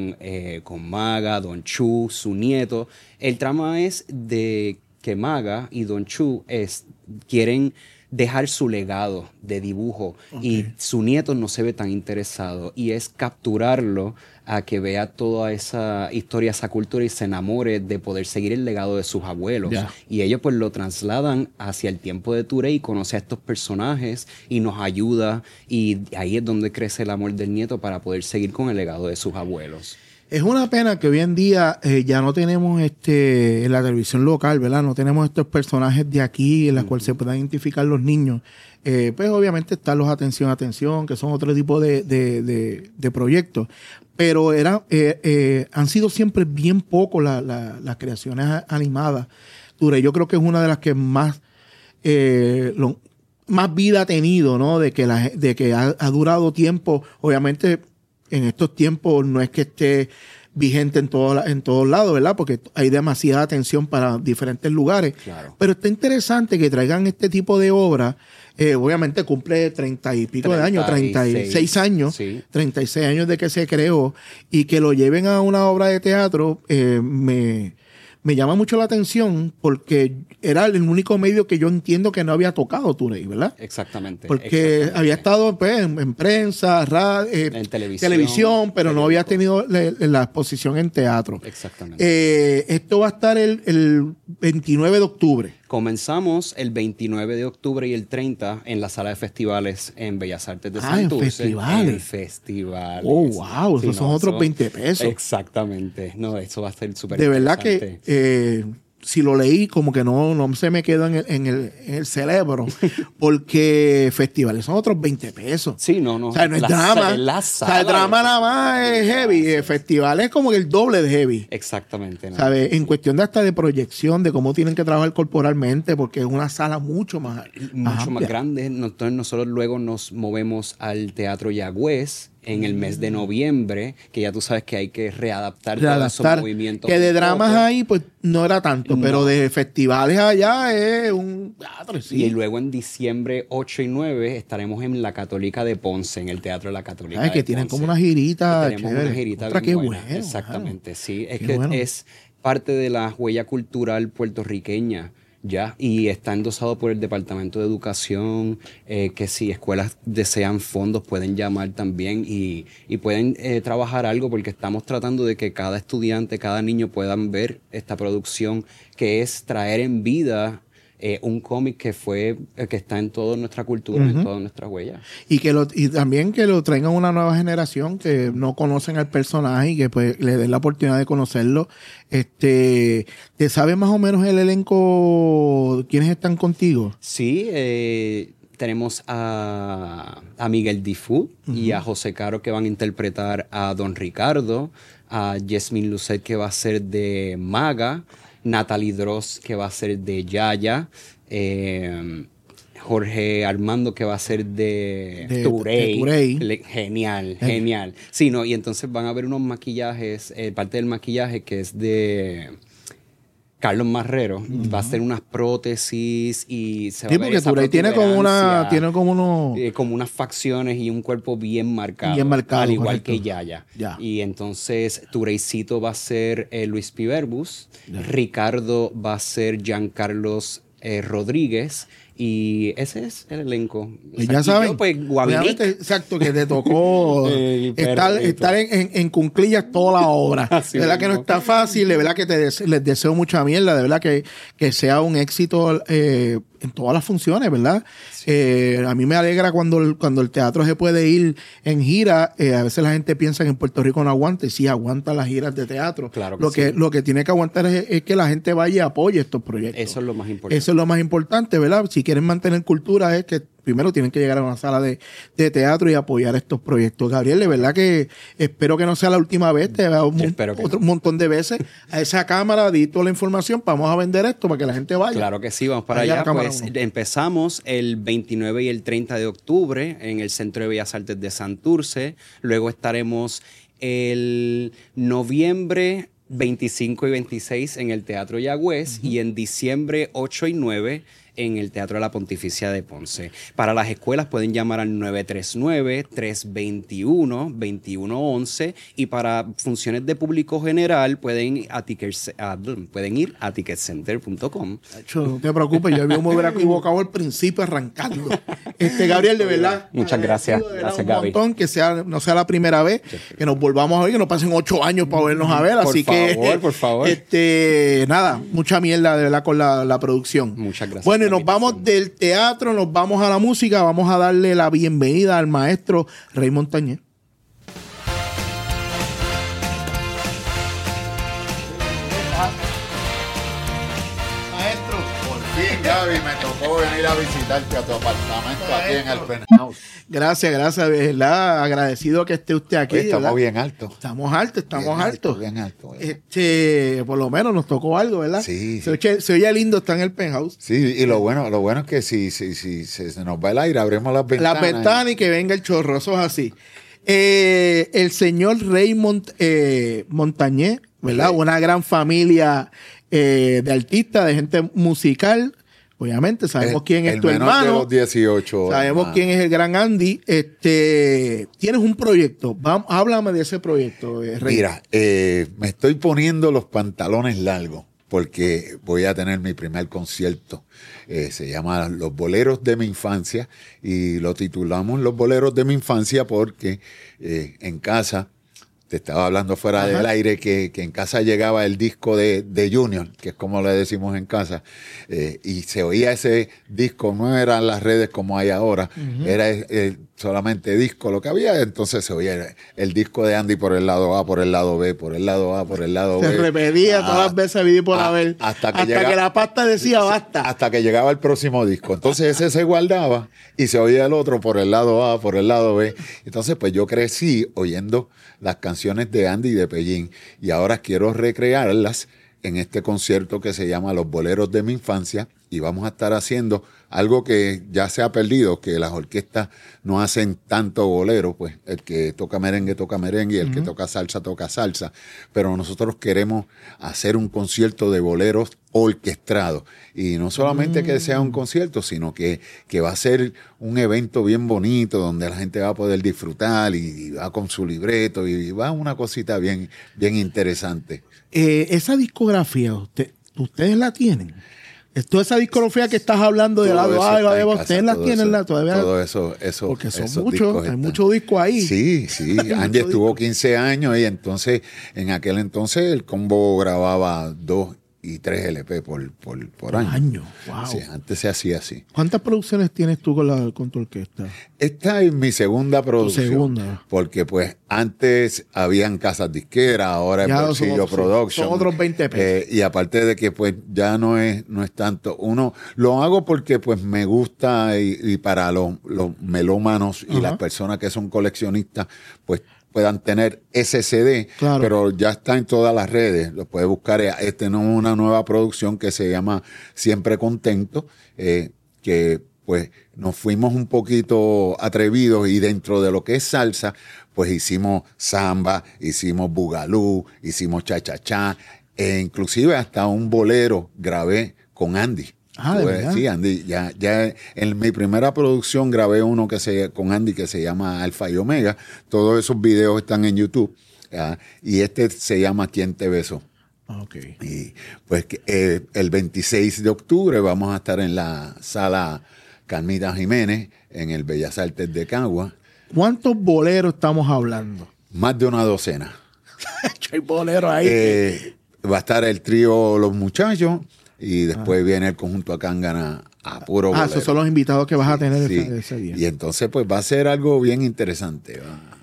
con Maga, Don Chu, su nieto. El trama es de que Maga y Don Chu quieren dejar su legado de dibujo y su nieto no se ve tan interesado y es capturarlo a que vea toda esa historia, esa cultura y se enamore de poder seguir el legado de sus abuelos. Y ellos pues lo trasladan hacia el tiempo de Touré y conoce a estos personajes y nos ayuda y ahí es donde crece el amor del nieto para poder seguir con el legado de sus abuelos. Es una pena que hoy en día ya no tenemos en la televisión local, ¿verdad? No tenemos estos personajes de aquí en los cuales se puedan identificar los niños. Pues obviamente están los Atención, que son otro tipo de proyectos. Pero han sido siempre bien poco las creaciones animadas. Yo creo que es una de las que más vida ha tenido, ¿no? De que ha durado tiempo. Obviamente en estos tiempos no es que esté vigente en todos lados, ¿verdad? Porque hay demasiada atención para diferentes lugares. Claro. Pero está interesante que traigan este tipo de obra. Obviamente cumple 30 y pico de años, 36 años, 36 años de que se creó, y que lo lleven a una obra de teatro me llama mucho la atención porque era el único medio que yo entiendo que no había tocado Touré, ¿verdad? Exactamente. Porque había estado pues, en prensa, radio, en televisión, pero no había tenido la exposición en teatro. Exactamente. Esto va a estar el 29 de octubre. Comenzamos el 29 de octubre y el 30 en la sala de festivales en Bellas Artes de Santurce. En festivales. Oh, wow, esos son otros 20 pesos. Exactamente. No, eso va a ser súper de verdad que si lo leí, como que no se me quedó en el cerebro, porque festivales son otros 20 pesos. Sí, no. O sea, no es drama. O sea, el drama nada más es heavy. Festivales es como el doble de heavy. Exactamente. ¿No? ¿Sabes? En cuestión de hasta de proyección, de cómo tienen que trabajar corporalmente, porque es una sala mucho más grande. Entonces nosotros luego nos movemos al Teatro Yagüez en el mes de noviembre, que ya tú sabes que hay que readaptar todos esos movimientos. Que de dramas ahí, pues no era tanto, pero de festivales allá es un teatro. Sí. Y luego en diciembre 8 y 9 estaremos en La Católica de Ponce, en el Teatro de la Católica de Ponce. Que tienen como una girita. Tenemos una girita bien buena. Exactamente, sí. Es que es parte de la huella cultural puertorriqueña. Ya, y está endosado por el Departamento de Educación, que si escuelas desean fondos pueden llamar también y pueden trabajar algo, porque estamos tratando de que cada estudiante, cada niño puedan ver esta producción, que es traer en vida un cómic que está en toda nuestra cultura, en todas nuestras huellas. Y también que lo traigan una nueva generación que no conocen al personaje y que pues le den la oportunidad de conocerlo. ¿Te sabe más o menos el elenco? ¿Quiénes están contigo? Sí, tenemos a Miguel Difú y a José Caro, que van a interpretar a Don Ricardo, a Yasmín Lucet, que va a ser de Maga, Natalie Dross, que va a ser de Yaya, Jorge Armando, que va a ser de Turey. Genial. Sí, no, y entonces van a haber unos maquillajes, parte del maquillaje que es de Carlos Marrero. Va a ser unas prótesis y se va a ver esa Turey tiene como unas facciones y un cuerpo bien marcado. Al igual correcto. Que Yaya. Ya. Y entonces Tureycito va a ser Luis Piverbus. Ricardo va a ser Giancarlos Rodríguez. Y ese es el elenco. Y ya saben, exacto, que te tocó estar en cunclillas toda la obra. De verdad que no está fácil, de verdad que les deseo mucha mierda, de verdad que sea un éxito en todas las funciones, ¿verdad? Sí. A mí me alegra cuando el teatro se puede ir en gira. A veces la gente piensa que en Puerto Rico no aguanta, y sí aguanta las giras de teatro. Claro que lo que tiene que aguantar es que la gente vaya y apoye estos proyectos. Eso es lo más importante. Eso es lo más importante, ¿verdad? Si quieren mantener cultura, es que primero tienen que llegar a una sala de teatro y apoyar estos proyectos. Gabriel, de verdad que espero que no sea la última vez, te veo un montón de veces a esa cámara, di toda la información, vamos a vender esto para que la gente vaya. Claro que sí, vamos para allá. Pues empezamos el 29 y el 30 de octubre en el Centro de Bellas Artes de Santurce. Luego estaremos el noviembre 25 y 26 en el Teatro Yagüez y en diciembre 8 y 9 en el Teatro de la Pontificia de Ponce. Para las escuelas pueden llamar al 939-321-2111 y para funciones de público general pueden ir a ticketcenter.com. No te preocupes, yo me hubiera equivocado al principio arrancando. Gabriel, de verdad. Muchas gracias. Gracias, Gaby. Un montón, que no sea la primera vez que nos volvamos a ver, que nos pasen 8 años para vernos a ver. Así por favor. Nada, mucha mierda de verdad con la producción. Muchas gracias. Bueno, y nos vamos del teatro, nos vamos a la música, vamos a darle la bienvenida al maestro Rey Montañez. Maestro, por fin, Gaby, me tocó venir a visitarte a tu apartamento aquí en el penthouse. Gracias, ¿verdad? Agradecido que esté usted aquí. Estamos ¿verdad? bien altos. Estamos altos. Bien alto. Por lo menos nos tocó algo, ¿verdad? Sí. Se oye lindo, está en el penthouse. Sí, y lo bueno es que si se nos va el aire, abrimos las ventanas. Las ventanas y que venga el chorro, eso es así. El señor Rey Montañez, ¿verdad? Sí. Una gran familia de artistas, de gente musical. Obviamente, sabemos quién es tu hermano. De los 18. Sabemos quién es el gran Andy. Tienes un proyecto. Háblame de ese proyecto, Rey. Mira, me estoy poniendo los pantalones largos porque voy a tener mi primer concierto. Se llama Los Boleros de mi Infancia y lo titulamos Los Boleros de mi Infancia porque en casa, te estaba hablando fuera del aire, que en casa llegaba el disco de Junior, que es como le decimos en casa, y se oía ese disco, no eran las redes como hay ahora, era solamente disco lo que había, entonces se oía el disco de Andy por el lado A, por el lado B, por el lado A, por el lado B. Se repetía todas las veces vida por haber, hasta que la pasta decía basta. Hasta que llegaba el próximo disco. Entonces ese se guardaba y se oía el otro por el lado A, por el lado B. Entonces pues yo crecí oyendo las canciones de Andy y de Pellín y ahora quiero recrearlas en este concierto que se llama Los Boleros de mi Infancia y vamos a estar haciendo algo que ya se ha perdido, que las orquestas no hacen tanto bolero, pues el que toca merengue y el que toca salsa, pero nosotros queremos hacer un concierto de boleros orquestados y no solamente que sea un concierto, sino que va a ser un evento bien bonito donde la gente va a poder disfrutar y va con su libreto y va una cosita bien interesante. Esa discografía, ¿ustedes la tienen? Toda esa discografía que estás hablando de lado A y lado B, ¿ustedes las tienen todavía? Todo eso. Porque son muchos, hay muchos discos ahí. Sí. Andy estuvo 15 años y entonces, en aquel entonces, el combo grababa 2 y 3 LP por año. Wow. Sí, antes se hacía así. ¿Cuántas producciones tienes tú con tu orquesta? Esta es mi segunda producción. Segunda. Porque pues antes habían casas disqueras, ahora es Ya Bolsillo Production. son otros 20 pesos. Y aparte de que pues ya no es tanto. Uno lo hago porque pues me gusta y para los melómanos y las personas que son coleccionistas, pues puedan tener ese CD, claro. Pero ya está en todas las redes. Lo puedes buscar. Tenemos una nueva producción que se llama Siempre Contento, que pues nos fuimos un poquito atrevidos y dentro de lo que es salsa, pues hicimos samba, hicimos bugalú, hicimos cha-cha-cha, e inclusive hasta un bolero grabé con Andy. ¿de verdad? Sí, Andy, ya en mi primera producción grabé uno con Andy que se llama Alfa y Omega. Todos esos videos están en YouTube. Y este se llama ¿Quién te besó? Okay. Y pues el 26 de octubre vamos a estar en la sala Carmita Jiménez en el Bellas Artes de Cagua. ¿Cuántos boleros estamos hablando? Más de una docena. Hay boleros ahí. Va a estar el trío Los Muchachos. Y después viene el conjunto Acángana a puro bolero. Esos son los invitados que vas a tener sí. ese día. Y entonces pues va a ser algo bien interesante.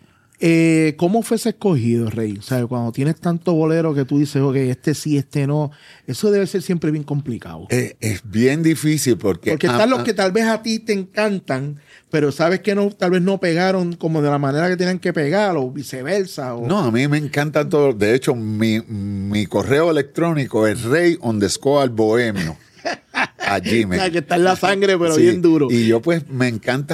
¿Cómo fue ese escogido, Rey? O sea, cuando tienes tanto bolero que tú dices, ok, este sí, este no, eso debe ser siempre bien complicado. Es bien difícil porque están los que tal vez a ti te encantan, pero sabes que no, tal vez no pegaron como de la manera que tienen que pegar o viceversa. No, a mí me encantan todos. De hecho, mi correo electrónico es rey_bohemio. A Gmail. O sea, que está en la sangre, pero sí, bien duro. Y yo pues me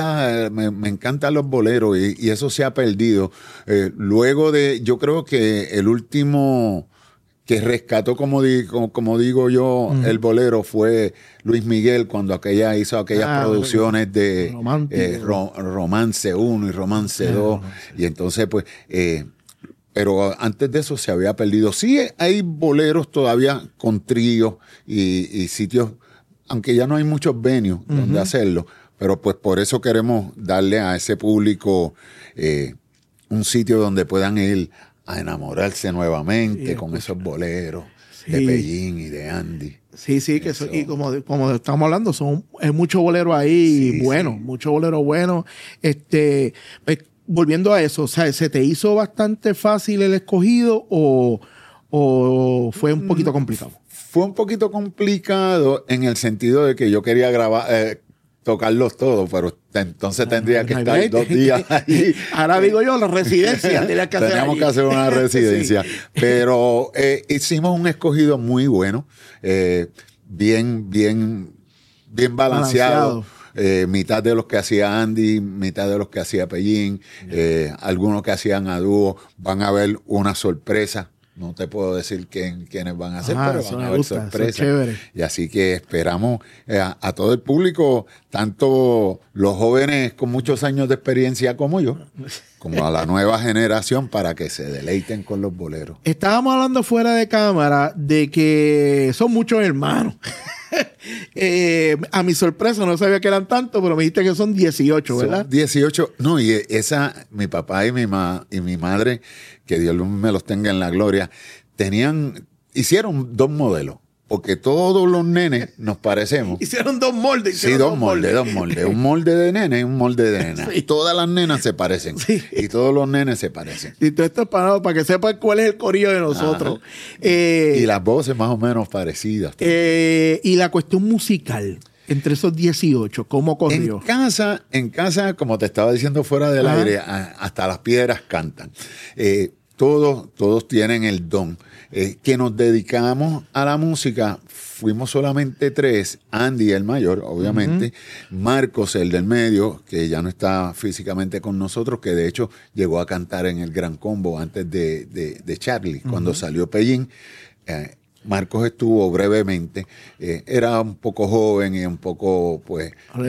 encantan los boleros y eso se ha perdido. Luego yo creo que el último que rescató, como digo yo, el bolero fue Luis Miguel cuando hizo aquellas producciones de Romance 1 y Romance 2. Y entonces pues... pero antes de eso se había perdido. Sí hay boleros todavía con tríos y sitios, aunque ya no hay muchos venues donde hacerlo, pero pues por eso queremos darle a ese público un sitio donde puedan ir a enamorarse nuevamente con esos boleros de Pellín y de Andy. Sí, que y como estamos hablando, es mucho bolero ahí mucho bolero bueno. Pues, volviendo a eso, o sea, ¿se te hizo bastante fácil el escogido o fue un poquito complicado? Fue un poquito complicado en el sentido de que yo quería tocarlos todos, pero entonces tendría que estar 2 días ahí. Ahora digo yo, la residencia. Teníamos que hacer una residencia. Sí. Pero hicimos un escogido muy bueno, bien balanceado. Mitad de los que hacía Andy, mitad de los que hacía Pellín, algunos que hacían a dúo. Van a haber una sorpresa. No te puedo decir quiénes van a ser, pero van a haber sorpresas. Y así que esperamos a todo el público, tanto los jóvenes con muchos años de experiencia como yo, como a la nueva generación, para que se deleiten con los boleros. Estábamos hablando fuera de cámara de que son muchos hermanos. A mi sorpresa no sabía que eran tantos, pero me dijiste que son 18, ¿verdad? Son 18. No, y mi papá y mi madre, que Dios me los tenga en la gloria, hicieron 2 modelos. Porque todos los nenes nos parecemos. Hicieron 2 moldes. Sí, 2 moldes. Un molde de nene y un molde de nena. Sí. Todas las nenas se parecen. Sí. Y todos los nenes se parecen. Y todo esto es para que sepan cuál es el corillo de nosotros. Y las voces más o menos parecidas. Y la cuestión musical, entre esos 18, ¿cómo corrió? En casa, como te estaba diciendo fuera del aire, hasta las piedras cantan. Todos tienen el don. Que nos dedicamos a la música, fuimos solamente 3, Andy el mayor, obviamente, Marcos el del medio, que ya no está físicamente con nosotros, que de hecho llegó a cantar en el Gran Combo antes de Charlie, cuando salió Pellín. Marcos estuvo brevemente, era un poco joven y un poco, pues,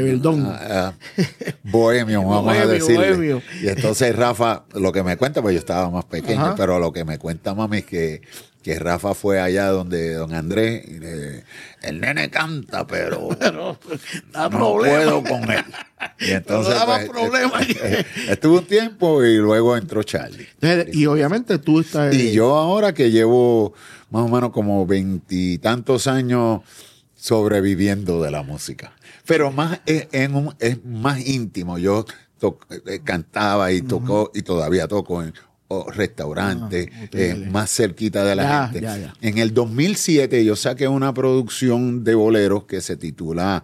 bohemio, vamos a decirle. Bohemio. Y entonces Rafa, lo que me cuenta, pues yo estaba más pequeño, pero lo que me cuenta mami es que Rafa fue allá donde don Andrés y el nene canta, pero no puedo con él. Y entonces estuvo un tiempo y luego entró Charlie. Y obviamente tú estás... Y yo ahora que llevo más o menos como 20 y tantos años sobreviviendo de la música. Pero más es más íntimo. Yo cantaba y tocó y todavía toco en restaurantes, más cerquita de la gente. Ya. En el 2007 yo saqué una producción de boleros que se titula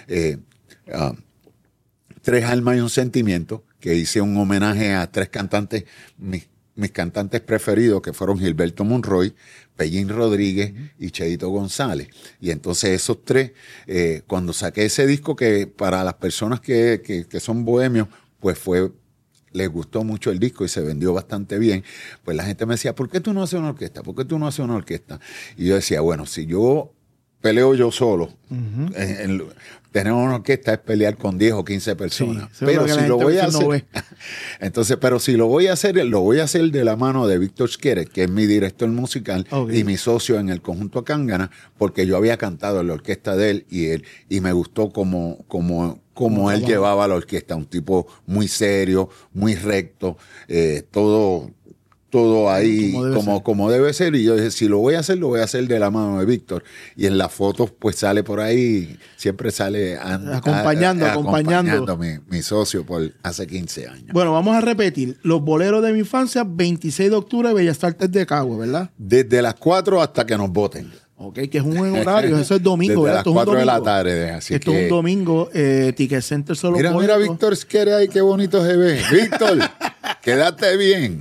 Tres almas y un sentimiento, que hice un homenaje a tres cantantes, mis cantantes preferidos, que fueron Gilberto Monroy, Pellín Rodríguez y Cheito González. Y entonces esos tres, cuando saqué ese disco, que para las personas que son bohemios, pues les gustó mucho el disco y se vendió bastante bien, pues la gente me decía, ¿por qué tú no haces una orquesta? ¿Por qué tú no haces una orquesta? Y yo decía, bueno, si yo peleo yo solo, tener una orquesta es pelear con 10 o 15 personas. Sí, pero si lo voy a hacer, entonces, pero si lo voy a hacer de la mano de Víctor Schkeres, que es mi director musical y mi socio en el conjunto Cángana, porque yo había cantado en la orquesta de él y me gustó como él llevaba la orquesta, un tipo muy serio, muy recto, todo ahí como debe ser. Y yo dije, si lo voy a hacer de la mano de Víctor. Y en las fotos, pues sale por ahí, siempre sale acompañando mi socio por hace 15 años. Bueno, vamos a repetir. Los boleros de mi infancia, 26 de octubre, Bellas Artes de Cagua, ¿verdad? Desde las 4 hasta que nos voten. Ok, que es un buen horario. Eso es domingo, desde ¿verdad? las 4 de la tarde. Así esto es un domingo. Ticket Center solo. Mira, Víctor Schkeres ahí, qué bonito se ve. Víctor, quédate bien.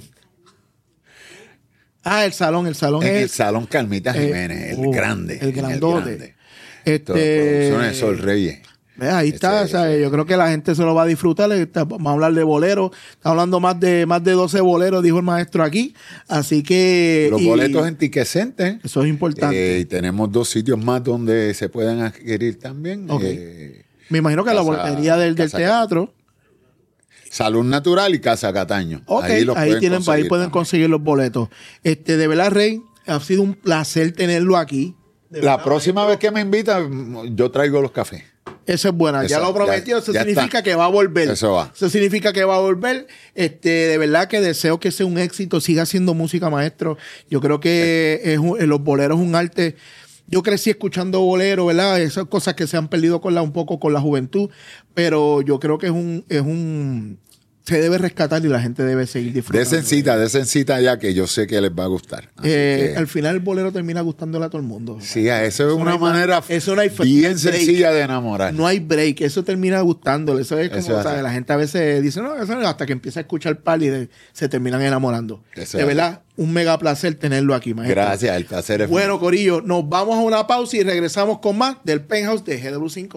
El salón es el Salón Carmita Jiménez, el grande. El grandote. Producciones de Sol Reyes. Ahí está, yo creo que la gente se lo va a disfrutar. Vamos a hablar de boleros. Está hablando más de 12 boleros, dijo el maestro aquí. Así que... Los boletos en Ticket Center. Eso es importante. Y tenemos 2 sitios más donde se pueden adquirir también. Me imagino que la boletería del teatro. Salud Natural y Casa Cataño. Ahí pueden conseguir los boletos. De verdad, Rey, ha sido un placer tenerlo aquí. La próxima vez que me invitan, yo traigo los cafés. Eso es buena. Ya lo prometió. Eso significa que va a volver. Eso significa que va a volver. De verdad que deseo que sea un éxito. Siga haciendo música, maestro. Yo creo que los boleros es un arte. Yo crecí escuchando boleros, ¿verdad? Esas cosas que se han perdido un poco con la juventud. Pero yo creo que se debe rescatar y la gente debe seguir disfrutando. Desen cita ya, que yo sé que les va a gustar. Al final el bolero termina gustándole a todo el mundo. Sí, eso es una manera bien sencilla de enamorar. No hay break, eso termina gustándole. Eso es como, la gente a veces dice, no, eso no, hasta que empieza a escuchar y se terminan enamorando. De verdad, un mega placer tenerlo aquí, maestro. Gracias, el placer es bueno, Corillo, nos vamos a una pausa y regresamos con más del Penthouse de GW5.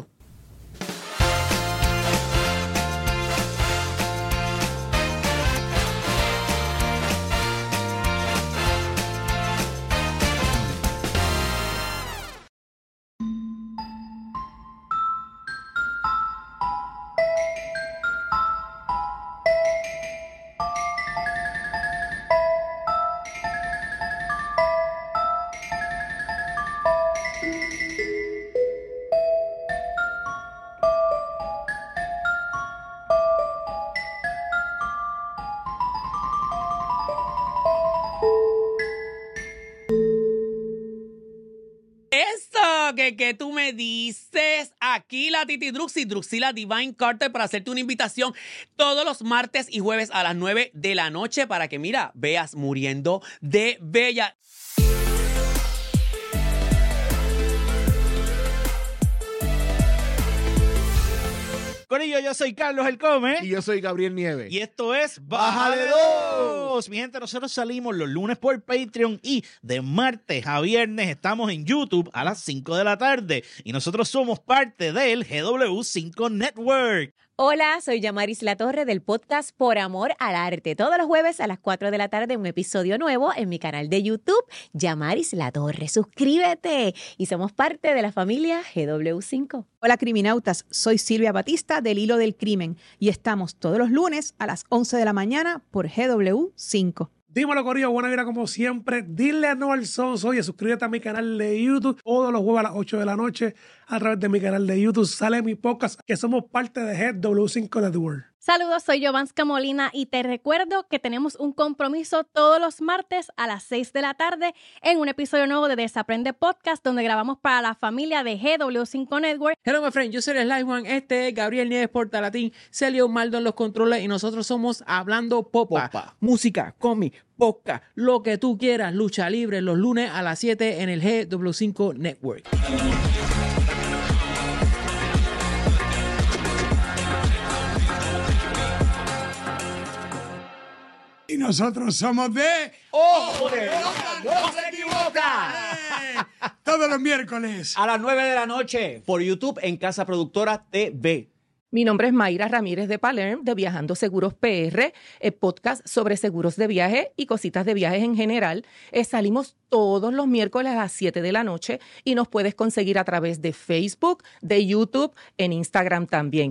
¿Qué tú me dices? Aquí la Titi Druxy, Druxila Divine Carter, para hacerte una invitación todos los martes y jueves a las 9 de la noche para que, mira, veas Muriendo de Bella. Corillo, yo soy Carlos El Come. Y yo soy Gabriel Nieves. Y esto es Bájale 2. Mi gente, nosotros salimos los lunes por Patreon y de martes a viernes estamos en YouTube a las 5 de la tarde. Y nosotros somos parte del GW5 Network. Hola, soy Yamaris Latorre del podcast Por Amor al Arte. Todos los jueves a las 4 de la tarde un episodio nuevo en mi canal de YouTube, Yamaris Latorre. Suscríbete y somos parte de la familia GW5. Hola, criminautas. Soy Silvia Batista del Hilo del Crimen y estamos todos los lunes a las 11 de la mañana por GW5. Dímelo, Corillo, buena vida como siempre. Dile no al sonso. Oye, suscríbete a mi canal de YouTube. Todos los jueves a las 8 de la noche a través de mi canal de YouTube sale mi podcast, que somos parte de GW5 Network. Saludos, soy Jovanska Molina y te recuerdo que tenemos un compromiso todos los martes a las 6 de la tarde en un episodio nuevo de Desaprende Podcast, donde grabamos para la familia de GW5 Network. Hello, my friend, yo soy el Live One, este es Gabriel Nieves Portalatín, Celio Maldo en los controles y nosotros somos Hablando Popa. Música, cómic, podcast, lo que tú quieras, lucha libre, los lunes a las 7 en el GW5 Network. Y nosotros somos de ¡Ojo de Loca! ¡No se equivoca! todos los miércoles A las 9 de la noche por YouTube en Casa Productora TV. Mi nombre es Mayra Ramírez de Palerm, de Viajando Seguros PR, podcast sobre seguros de viaje y cositas de viajes en general. Salimos todos los miércoles a las 7 de la noche y nos puedes conseguir a través de Facebook, de YouTube, en Instagram también.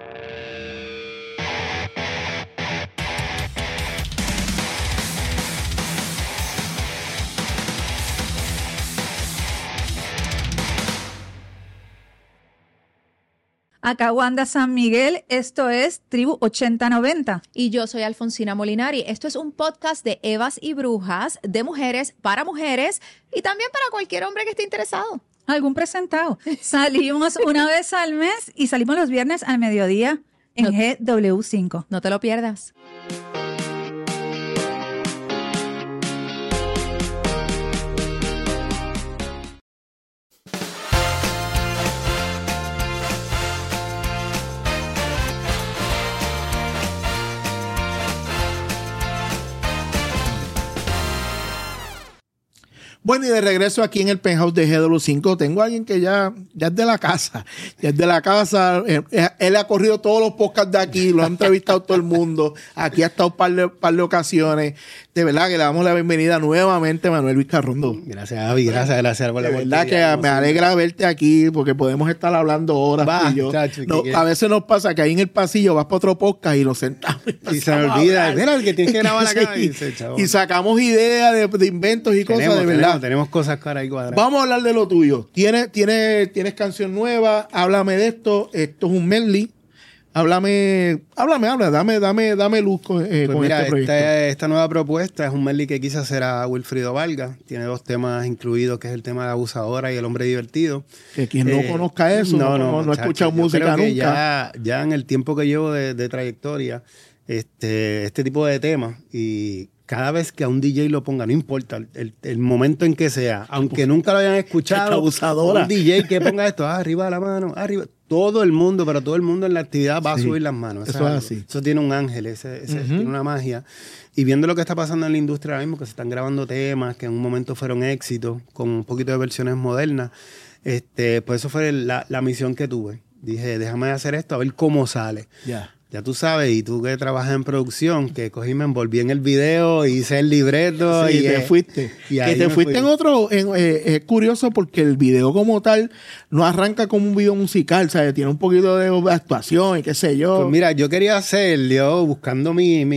Acá Wanda San Miguel, esto es Tribu 8090. Y yo soy Alfonsina Molinari. Esto es un podcast de Evas y Brujas, de mujeres para mujeres y también para cualquier hombre que esté interesado. ¿Algún presentado? Salimos una vez al mes y salimos los viernes al mediodía en GW5. No te lo pierdas. Bueno, y de regreso aquí en el penthouse de GW5, tengo a alguien que ya es de la casa. Ya es de la casa. Él ha corrido todos los podcasts de aquí, lo ha entrevistado todo el mundo. Aquí ha estado un par de ocasiones. De verdad que le damos la bienvenida nuevamente a Manuel Luis Carrondo. Gracias, Javi. Gracias por la oportunidad. De verdad que me alegra verte aquí porque podemos estar hablando horas. A veces nos pasa que ahí en el pasillo vas para otro podcast y nos sentamos. Y se me olvida. Mira, el que tienes que grabar acá. Y sacamos ideas de inventos y cosas, de verdad. Tenemos cosas caras ahí cuadradas. Vamos a hablar de lo tuyo. ¿Tienes canción nueva? Háblame de esto. Esto es un medley. Háblame, dame luz con mira, este proyecto. Esta nueva propuesta es un medley que quise hacer a Wilfrido Vargas. Tiene 2 temas incluidos, que es el tema de Abusadora y El Hombre Divertido. Que quien no conozca eso, no ha escuchado música nunca. Ya en el tiempo que llevo de trayectoria, este tipo de temas, y cada vez que a un DJ lo ponga, no importa el momento en que sea, aunque nunca lo hayan escuchado, Abusadora. Un DJ que ponga esto, arriba la mano, arriba, todo el mundo en la actividad va a subir las manos. Eso es así. Eso tiene un ángel, tiene una magia. Y viendo lo que está pasando en la industria ahora mismo, que se están grabando temas que en un momento fueron éxitos, con un poquito de versiones modernas, pues eso fue la misión que tuve. Dije, déjame hacer esto, a ver cómo sale. Ya tú sabes, y tú que trabajas en producción, que cogí, me envolví en el video, hice el libreto. Sí, y te fuiste. Y que te fuiste en otro. Es curioso porque el video como tal no arranca como un video musical, ¿sabes? Tiene un poquito de actuación y qué sé yo. Pues mira, yo quería hacer, buscando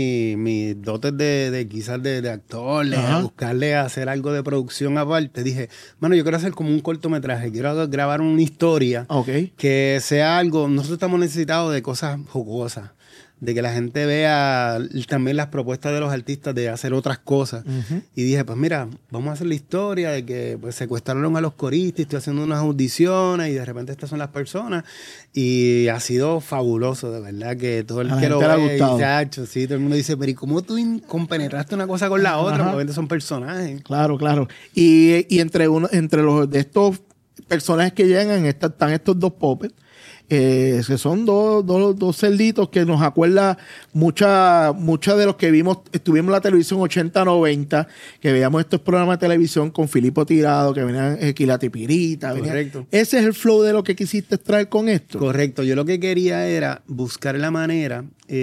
mis dotes de quizás de actor, buscarle hacer algo de producción aparte. Dije, mano, yo quiero hacer como un cortometraje, quiero grabar una historia que sea algo. Nosotros estamos necesitados de cosas jugosas, de que la gente vea también las propuestas de los artistas de hacer otras cosas. Y dije, pues mira, vamos a hacer la historia de que pues, secuestraron a los coristas, estoy haciendo unas audiciones y de repente estas son las personas. Y ha sido fabuloso, de verdad, que todo el que lo ve, sí, todo el mundo dice, pero ¿y cómo tú compenetraste una cosa con la otra? Porque son personajes. Claro. Y entre los de estos personajes que llegan están estos 2 puppets. Que son dos cerditos que nos acuerda mucha de los que estuvimos en la televisión 80-90, que veíamos estos programas de televisión con Filipo Tirado, que venían Quilati Pirita. Correcto. Ese es el flow de lo que quisiste traer con esto. Correcto. Yo lo que quería era buscar la manera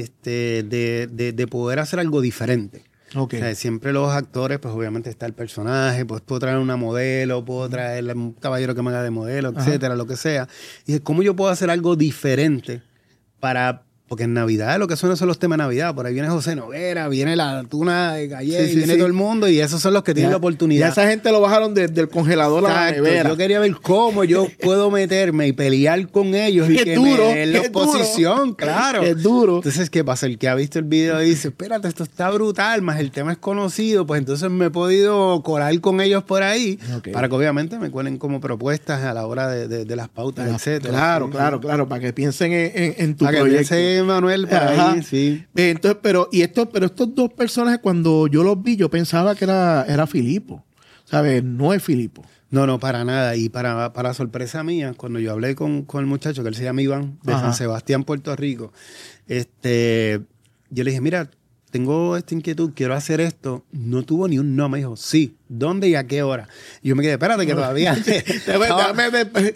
de poder hacer algo diferente. O sea, siempre los actores, pues obviamente está el personaje, pues puedo traer una modelo, puedo traer un caballero que me haga de modelo, etcétera, lo que sea. Y dije, ¿cómo yo puedo hacer algo diferente para Porque en Navidad lo que suena son los temas de Navidad. Por ahí viene José Noguera, viene la tuna de Calle, viene todo el mundo y esos son los que tienen la oportunidad. Ya esa gente lo bajaron desde el congelador a la nevera. Yo quería ver cómo yo puedo meterme y pelear con ellos y que me den la oposición, claro. Es duro. Entonces, ¿qué pasa? El que ha visto el video dice, espérate, esto está brutal, más el tema es conocido, pues entonces me he podido colar con ellos por ahí para que obviamente me cuelen como propuestas a la hora de las pautas, etcétera. Claro, para que piensen en tu para proyecto. Que piense Manuel por ahí, sí. Entonces, pero estos dos personajes, cuando yo los vi, yo pensaba que era Filipo. ¿Sabes? No es Filipo. No, para nada. Y para sorpresa mía, cuando yo hablé con el muchacho, que él se llama Iván, de San Sebastián, Puerto Rico, yo le dije, mira, tengo esta inquietud, quiero hacer esto. No tuvo ni un no, me dijo, sí, ¿dónde y a qué hora? Y yo me quedé, espérate que todavía estaba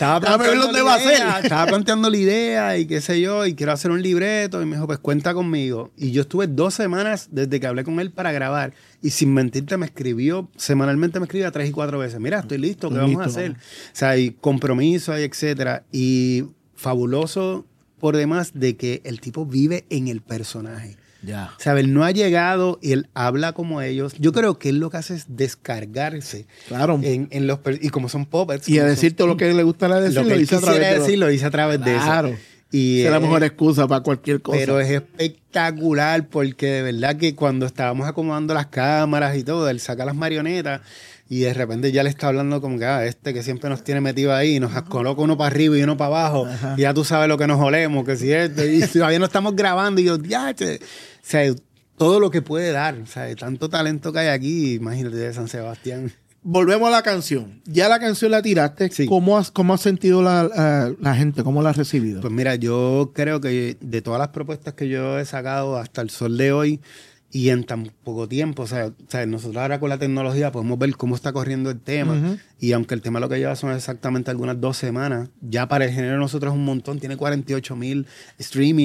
planteando la idea y qué sé yo, y quiero hacer un libreto. Y me dijo, pues cuenta conmigo. Y yo estuve 2 semanas desde que hablé con él para grabar. Y sin mentirte semanalmente me escribía 3 y 4 veces. Mira, estoy listo, ¿qué vamos a hacer? O sea, hay compromiso, hay etcétera. Y fabuloso por demás de que el tipo vive en el personaje. Ya. ¿Sabe? Él no ha llegado y él habla como ellos. Yo creo que él lo que hace es descargarse. Claro. En los y como son puppets. Y a decir todo lo que le gusta decir, lo dice a través de eso. Claro. Y es la mejor excusa para cualquier cosa. Pero es espectacular porque de verdad que cuando estábamos acomodando las cámaras y todo, él saca las marionetas y de repente ya le está hablando como que que siempre nos tiene metido ahí, nos coloca uno para arriba y uno para abajo, y ya tú sabes lo que nos olemos, que si y todavía no estamos grabando, y yo, o sea, todo lo que puede dar, o sea, tanto talento que hay aquí, imagínate, de San Sebastián. Volvemos a la canción. Ya la canción la tiraste. Sí. ¿Cómo has sentido la gente? ¿Cómo la has recibido? Pues mira, yo creo que de todas las propuestas que yo he sacado hasta el sol de hoy, y en tan poco tiempo, o sea, nosotros ahora con la tecnología podemos ver cómo está corriendo el tema, y aunque el tema lo que lleva son exactamente algunas 2 semanas, ya para el género de nosotros es un montón, tiene 48,000 streaming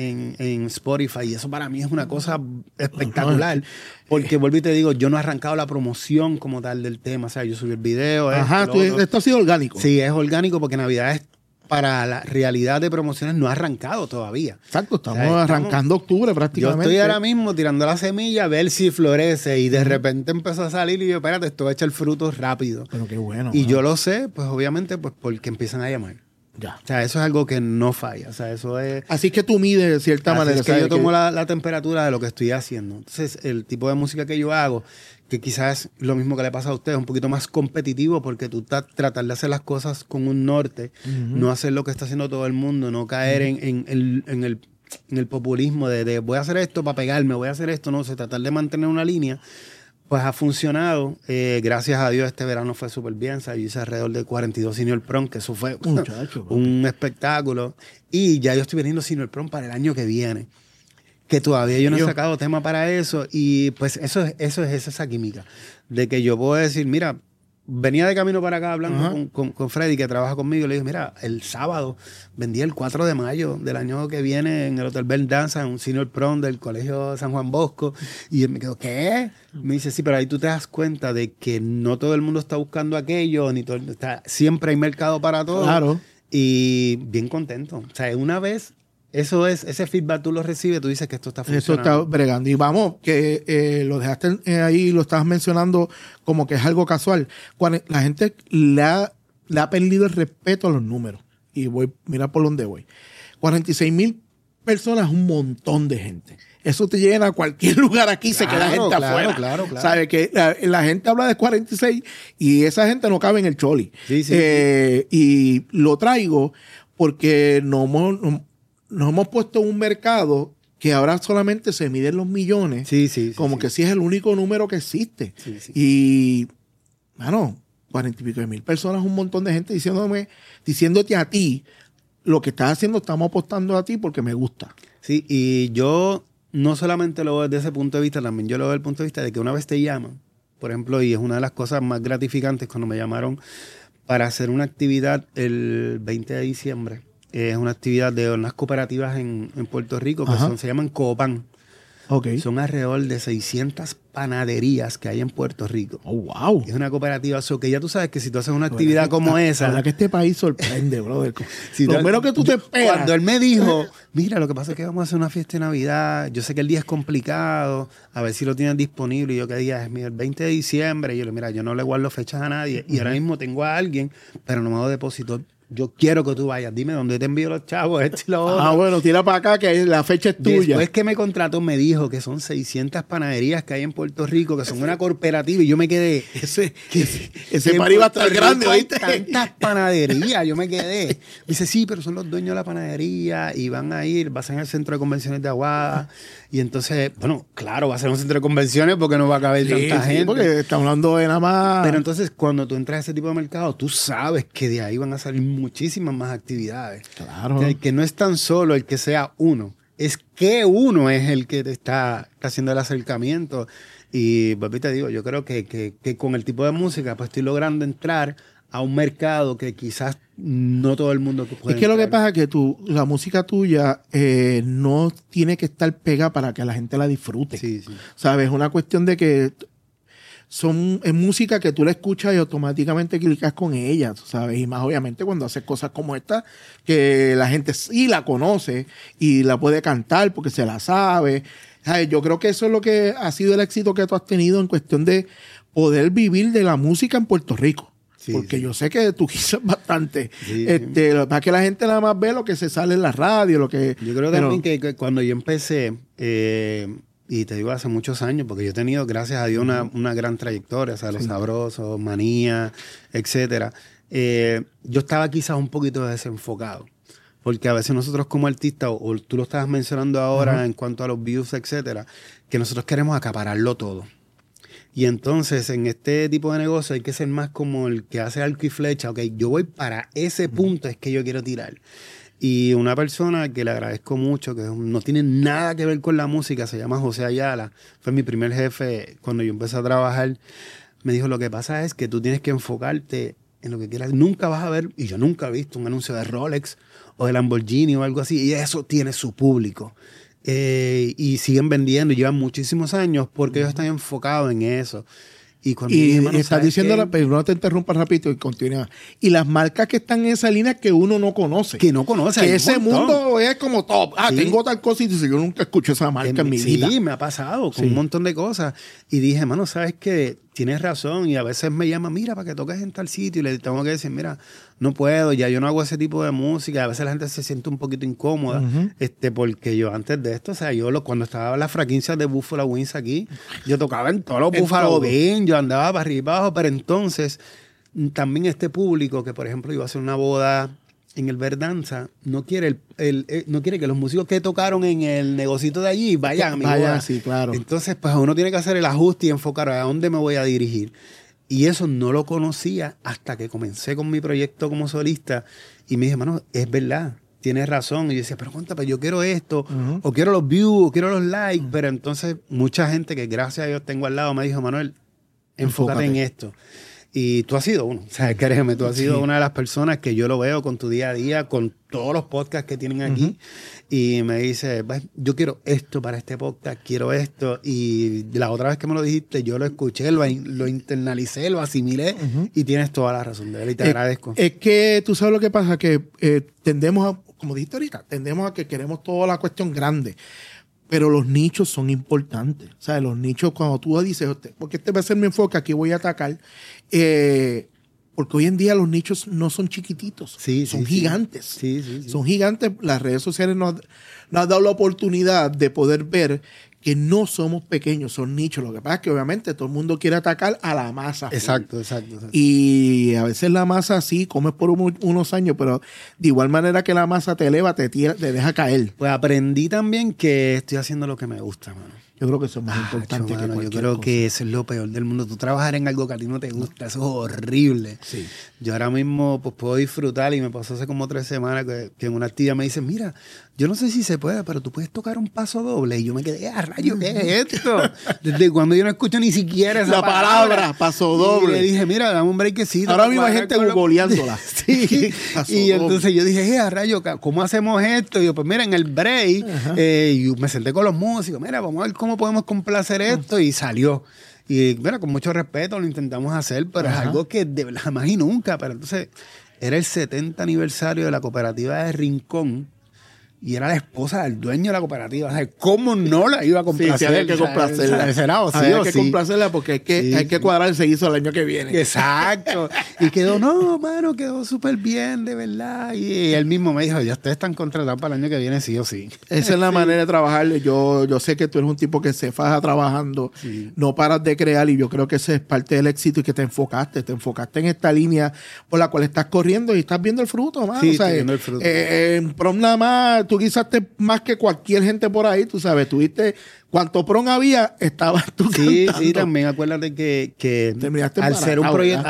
en Spotify, y eso para mí es una cosa espectacular, porque vuelvo y te digo, yo no he arrancado la promoción como tal del tema, o sea, yo subí el video. Esto ha sido orgánico. Sí, es orgánico porque Navidad es para la realidad de promociones no ha arrancado todavía. Exacto, estamos arrancando octubre prácticamente. Yo estoy ahora mismo tirando la semilla a ver si florece y de repente empezó a salir y yo, espérate, esto va a echar frutos rápido. Pero qué bueno. Y yo lo sé, pues obviamente, pues porque empiezan a llamar. Ya. O sea, eso es algo que no falla. O sea, eso es... Así que tú mides de cierta manera. Es que yo tomo la temperatura de lo que estoy haciendo. Entonces, el tipo de música que yo hago, que quizás lo mismo que le pasa a ustedes, un poquito más competitivo, porque tú tratar de hacer las cosas con un norte, no hacer lo que está haciendo todo el mundo, no caer en el populismo de voy a hacer esto para pegarme, voy a hacer esto, no sé, tratar de mantener una línea. Pues ha funcionado. Gracias a Dios este verano fue súper bien. O sea, yo hice alrededor de 42 Senior Prom, que eso fue un espectáculo. Y ya yo estoy veniendo Senior Prom para el año que viene. Que todavía yo no he sacado tema para eso. Y pues eso es esa química. De que yo puedo decir, mira, venía de camino para acá hablando con Freddy, que trabaja conmigo. Le dije, mira, el sábado vendí el 4 de mayo del año que viene en el Hotel Bell Danza, en un Senior Prom del Colegio San Juan Bosco. Y él me quedó, ¿qué? Me dice, sí, pero ahí tú te das cuenta de que no todo el mundo está buscando aquello, ni todo, siempre hay mercado para todo. Claro. Y bien contento. O sea, una vez... ese feedback tú lo recibes, tú dices que esto está funcionando. Esto está bregando. Y vamos, que lo dejaste ahí, lo estabas mencionando como que es algo casual. Cuando la gente le ha perdido el respeto a los números. Y mira por dónde voy. 46,000 personas es un montón de gente. Eso te llena a cualquier lugar aquí, se queda gente afuera. Claro. ¿Sabes? Que la gente habla de 46 y esa gente no cabe en el choli. Sí. Y lo traigo porque nos hemos puesto en un mercado que ahora solamente se miden los millones. Como que sí es el único número que existe. Sí. Y, bueno, 40 y pico de mil personas, un montón de gente diciéndote a ti, lo que estás haciendo, estamos apostando a ti porque me gusta. Sí, y yo no solamente lo veo desde ese punto de vista, también yo lo veo desde el punto de vista de que una vez te llaman, por ejemplo, y es una de las cosas más gratificantes cuando me llamaron para hacer una actividad el 20 de diciembre. Es una actividad de unas cooperativas en Puerto Rico que se llaman Coopan. Okay. Son alrededor de 600 panaderías que hay en Puerto Rico. Oh, wow. Es una cooperativa, que ya tú sabes que si tú haces una actividad como esa... La verdad que este país sorprende, brother. Lo menos que tú te esperas. Cuando él me dijo, mira, lo que pasa es que vamos a hacer una fiesta de Navidad, yo sé que el día es complicado, a ver si lo tienen disponible. Y yo, ¿qué día es? Mira, el 20 de diciembre. Y yo le mira, yo no le guardo fechas a nadie. Y ahora mismo tengo a alguien, pero no me hago depósito. Yo quiero que tú vayas. Dime dónde te envío los chavos, esto y lo otro. Ah, bueno, tira para acá que la fecha es tuya. Después que me contrató, me dijo que son 600 panaderías que hay en Puerto Rico, que son una cooperativa. Y yo me quedé... Ese parí va a estar grande, ¿oíste? Tantas panaderías, yo me quedé. Me dice, sí, pero son los dueños de la panadería y van a ir, va a ser en el centro de convenciones de Aguada. Y entonces, bueno, claro, va a ser un centro de convenciones porque no va a caber tanta gente. Porque estamos hablando de nada más... Pero entonces, cuando tú entras a ese tipo de mercado, tú sabes que de ahí van a salir muchísimas más actividades. Claro. Que no es tan solo el que sea uno, es que uno es el que te está haciendo el acercamiento. Y, papi, te digo, yo creo que con el tipo de música, pues estoy logrando entrar a un mercado que quizás no todo el mundo puede Es que entrar. lo que pasa es que la música tuya no tiene que estar pegada para que la gente la disfrute. Sí, sí. ¿Sabes? Es una cuestión de que es música que tú la escuchas y automáticamente clicas con ella, ¿sabes? Y más obviamente cuando haces cosas como esta, que la gente sí la conoce y la puede cantar porque se la sabe. ¿Sabes? Yo creo que eso es lo que ha sido el éxito que tú has tenido en cuestión de poder vivir de la música en Puerto Rico. Sí, porque yo sé que tú quizás bastante. Sí. Para que la gente nada más ve lo que se sale en la radio, lo que... Yo creo también que cuando yo empecé, y te digo hace muchos años, porque yo he tenido, gracias a Dios, una gran trayectoria, o sea, Los Sabrosos, Manía, etcétera. Yo estaba quizás un poquito desenfocado. Porque a veces nosotros como artistas, o tú lo estabas mencionando ahora en cuanto a los views, etcétera, que nosotros queremos acapararlo todo. Y entonces, en este tipo de negocio hay que ser más como el que hace arco y flecha. Ok, yo voy para ese punto, es que yo quiero tirar. Y una persona que le agradezco mucho, que no tiene nada que ver con la música, se llama José Ayala, fue mi primer jefe cuando yo empecé a trabajar. Me dijo, lo que pasa es que tú tienes que enfocarte en lo que quieras. Nunca vas a ver, y yo nunca he visto un anuncio de Rolex o de Lamborghini o algo así, y eso tiene su público. Y siguen vendiendo, y llevan muchísimos años porque ellos están enfocados en eso. Y estás diciendo, pero no te interrumpas rápido y continúa. Y las marcas que están en esa línea que uno no conoce. Que no conoce. Que ese mundo es como top. Tengo tal cosa y yo nunca escuché esa marca en mi vida. Sí, me ha pasado con un montón de cosas. Y dije, mano, ¿sabes qué? Tienes razón. Y a veces me llama, mira, para que toques en tal sitio. Y le tengo que decir, mira, no puedo, ya yo no hago ese tipo de música. A veces la gente se siente un poquito incómoda. Porque yo antes de esto, o sea, cuando estaba en las franquicias de Buffalo Wings aquí, yo tocaba en todos los Buffalo Wings, yo andaba para arriba y para abajo. Pero entonces, también este público que, por ejemplo, iba a hacer una boda en el Verdanza, no quiere no quiere que los músicos que tocaron en el negocito de allí vayan a mi boda. Sí, claro. Entonces, pues uno tiene que hacer el ajuste y enfocar a dónde me voy a dirigir. Y eso no lo conocía hasta que comencé con mi proyecto como solista. Y me dije, mano, es verdad, tienes razón. Y yo decía, pero cuéntame, yo quiero esto, o quiero los views, o quiero los likes. Pero entonces, mucha gente que gracias a Dios tengo al lado me dijo, Manuel, enfócate en esto. Y tú has sido uno, o sea, créeme, tú has sido una de las personas que yo lo veo con tu día a día, con todos los podcasts que tienen aquí. Y me dice, yo quiero esto para este podcast, quiero esto. Y la otra vez que me lo dijiste, yo lo escuché, lo internalicé, lo asimilé. Y tienes toda la razón de él y te agradezco. Es que tú sabes lo que pasa, que tendemos a, como dijiste ahorita, tendemos a que queremos toda la cuestión grande. Pero los nichos son importantes. O sea, los nichos, cuando tú dices, porque este va a ser mi enfoque, aquí voy a atacar. Porque hoy en día los nichos no son chiquititos, son gigantes. Sí. Son gigantes. Las redes sociales nos han dado la oportunidad de poder ver que no somos pequeños, son nichos. Lo que pasa es que obviamente todo el mundo quiere atacar a la masa. Exacto. Y a veces la masa sí, comes por unos años, pero de igual manera que la masa te eleva, te deja caer. Pues aprendí también que estoy haciendo lo que me gusta, mano. Yo creo que eso es más importante que cualquier Yo creo cosa. que eso es lo peor del mundo. Tú trabajar en algo que a ti no te gusta, eso es horrible. Sí. Yo ahora mismo pues puedo disfrutar, y me pasó hace como 3 semanas que una tía me dice, mira, yo no sé si se puede, pero tú puedes tocar un paso doble. Y yo me quedé, rayo, ¿qué es esto? Desde cuando yo no escucho ni siquiera esa palabra paso doble. Y le dije, mira, dame un breakcito. Ahora mismo hay gente googleándola. Sí. Y entonces yo dije, a rayo, ¿cómo hacemos esto? Y yo, pues mira, en el break, yo me senté con los músicos, mira, vamos a ver cómo podemos complacer esto, y salió. Y mira, con mucho respeto lo intentamos hacer, pero es algo que jamás y nunca. Pero entonces era el 70 aniversario de la cooperativa de Rincón, y era la esposa del dueño de la cooperativa. O sea, ¿cómo no la iba a complacer? Sí, había que complacerla. Había que complacerla porque hay que cuadrar el seguizo el año que viene. Exacto. Y quedó, no, mano, quedó súper bien, de verdad. Y él mismo me dijo, ya ustedes están contratados para el año que viene, sí o sí. Esa es la manera de trabajar. Yo sé que tú eres un tipo que se faja trabajando, no paras de crear, y yo creo que ese es parte del éxito, y que te enfocaste en esta línea por la cual estás corriendo y estás viendo el fruto, mano. Sí, o sea, estoy viendo el fruto. En prom nada más, tú guisaste más que cualquier gente por ahí, tú sabes, tuviste cuánto prom había, estabas tú cantando. Sí, también acuérdate que al ser un proyecto,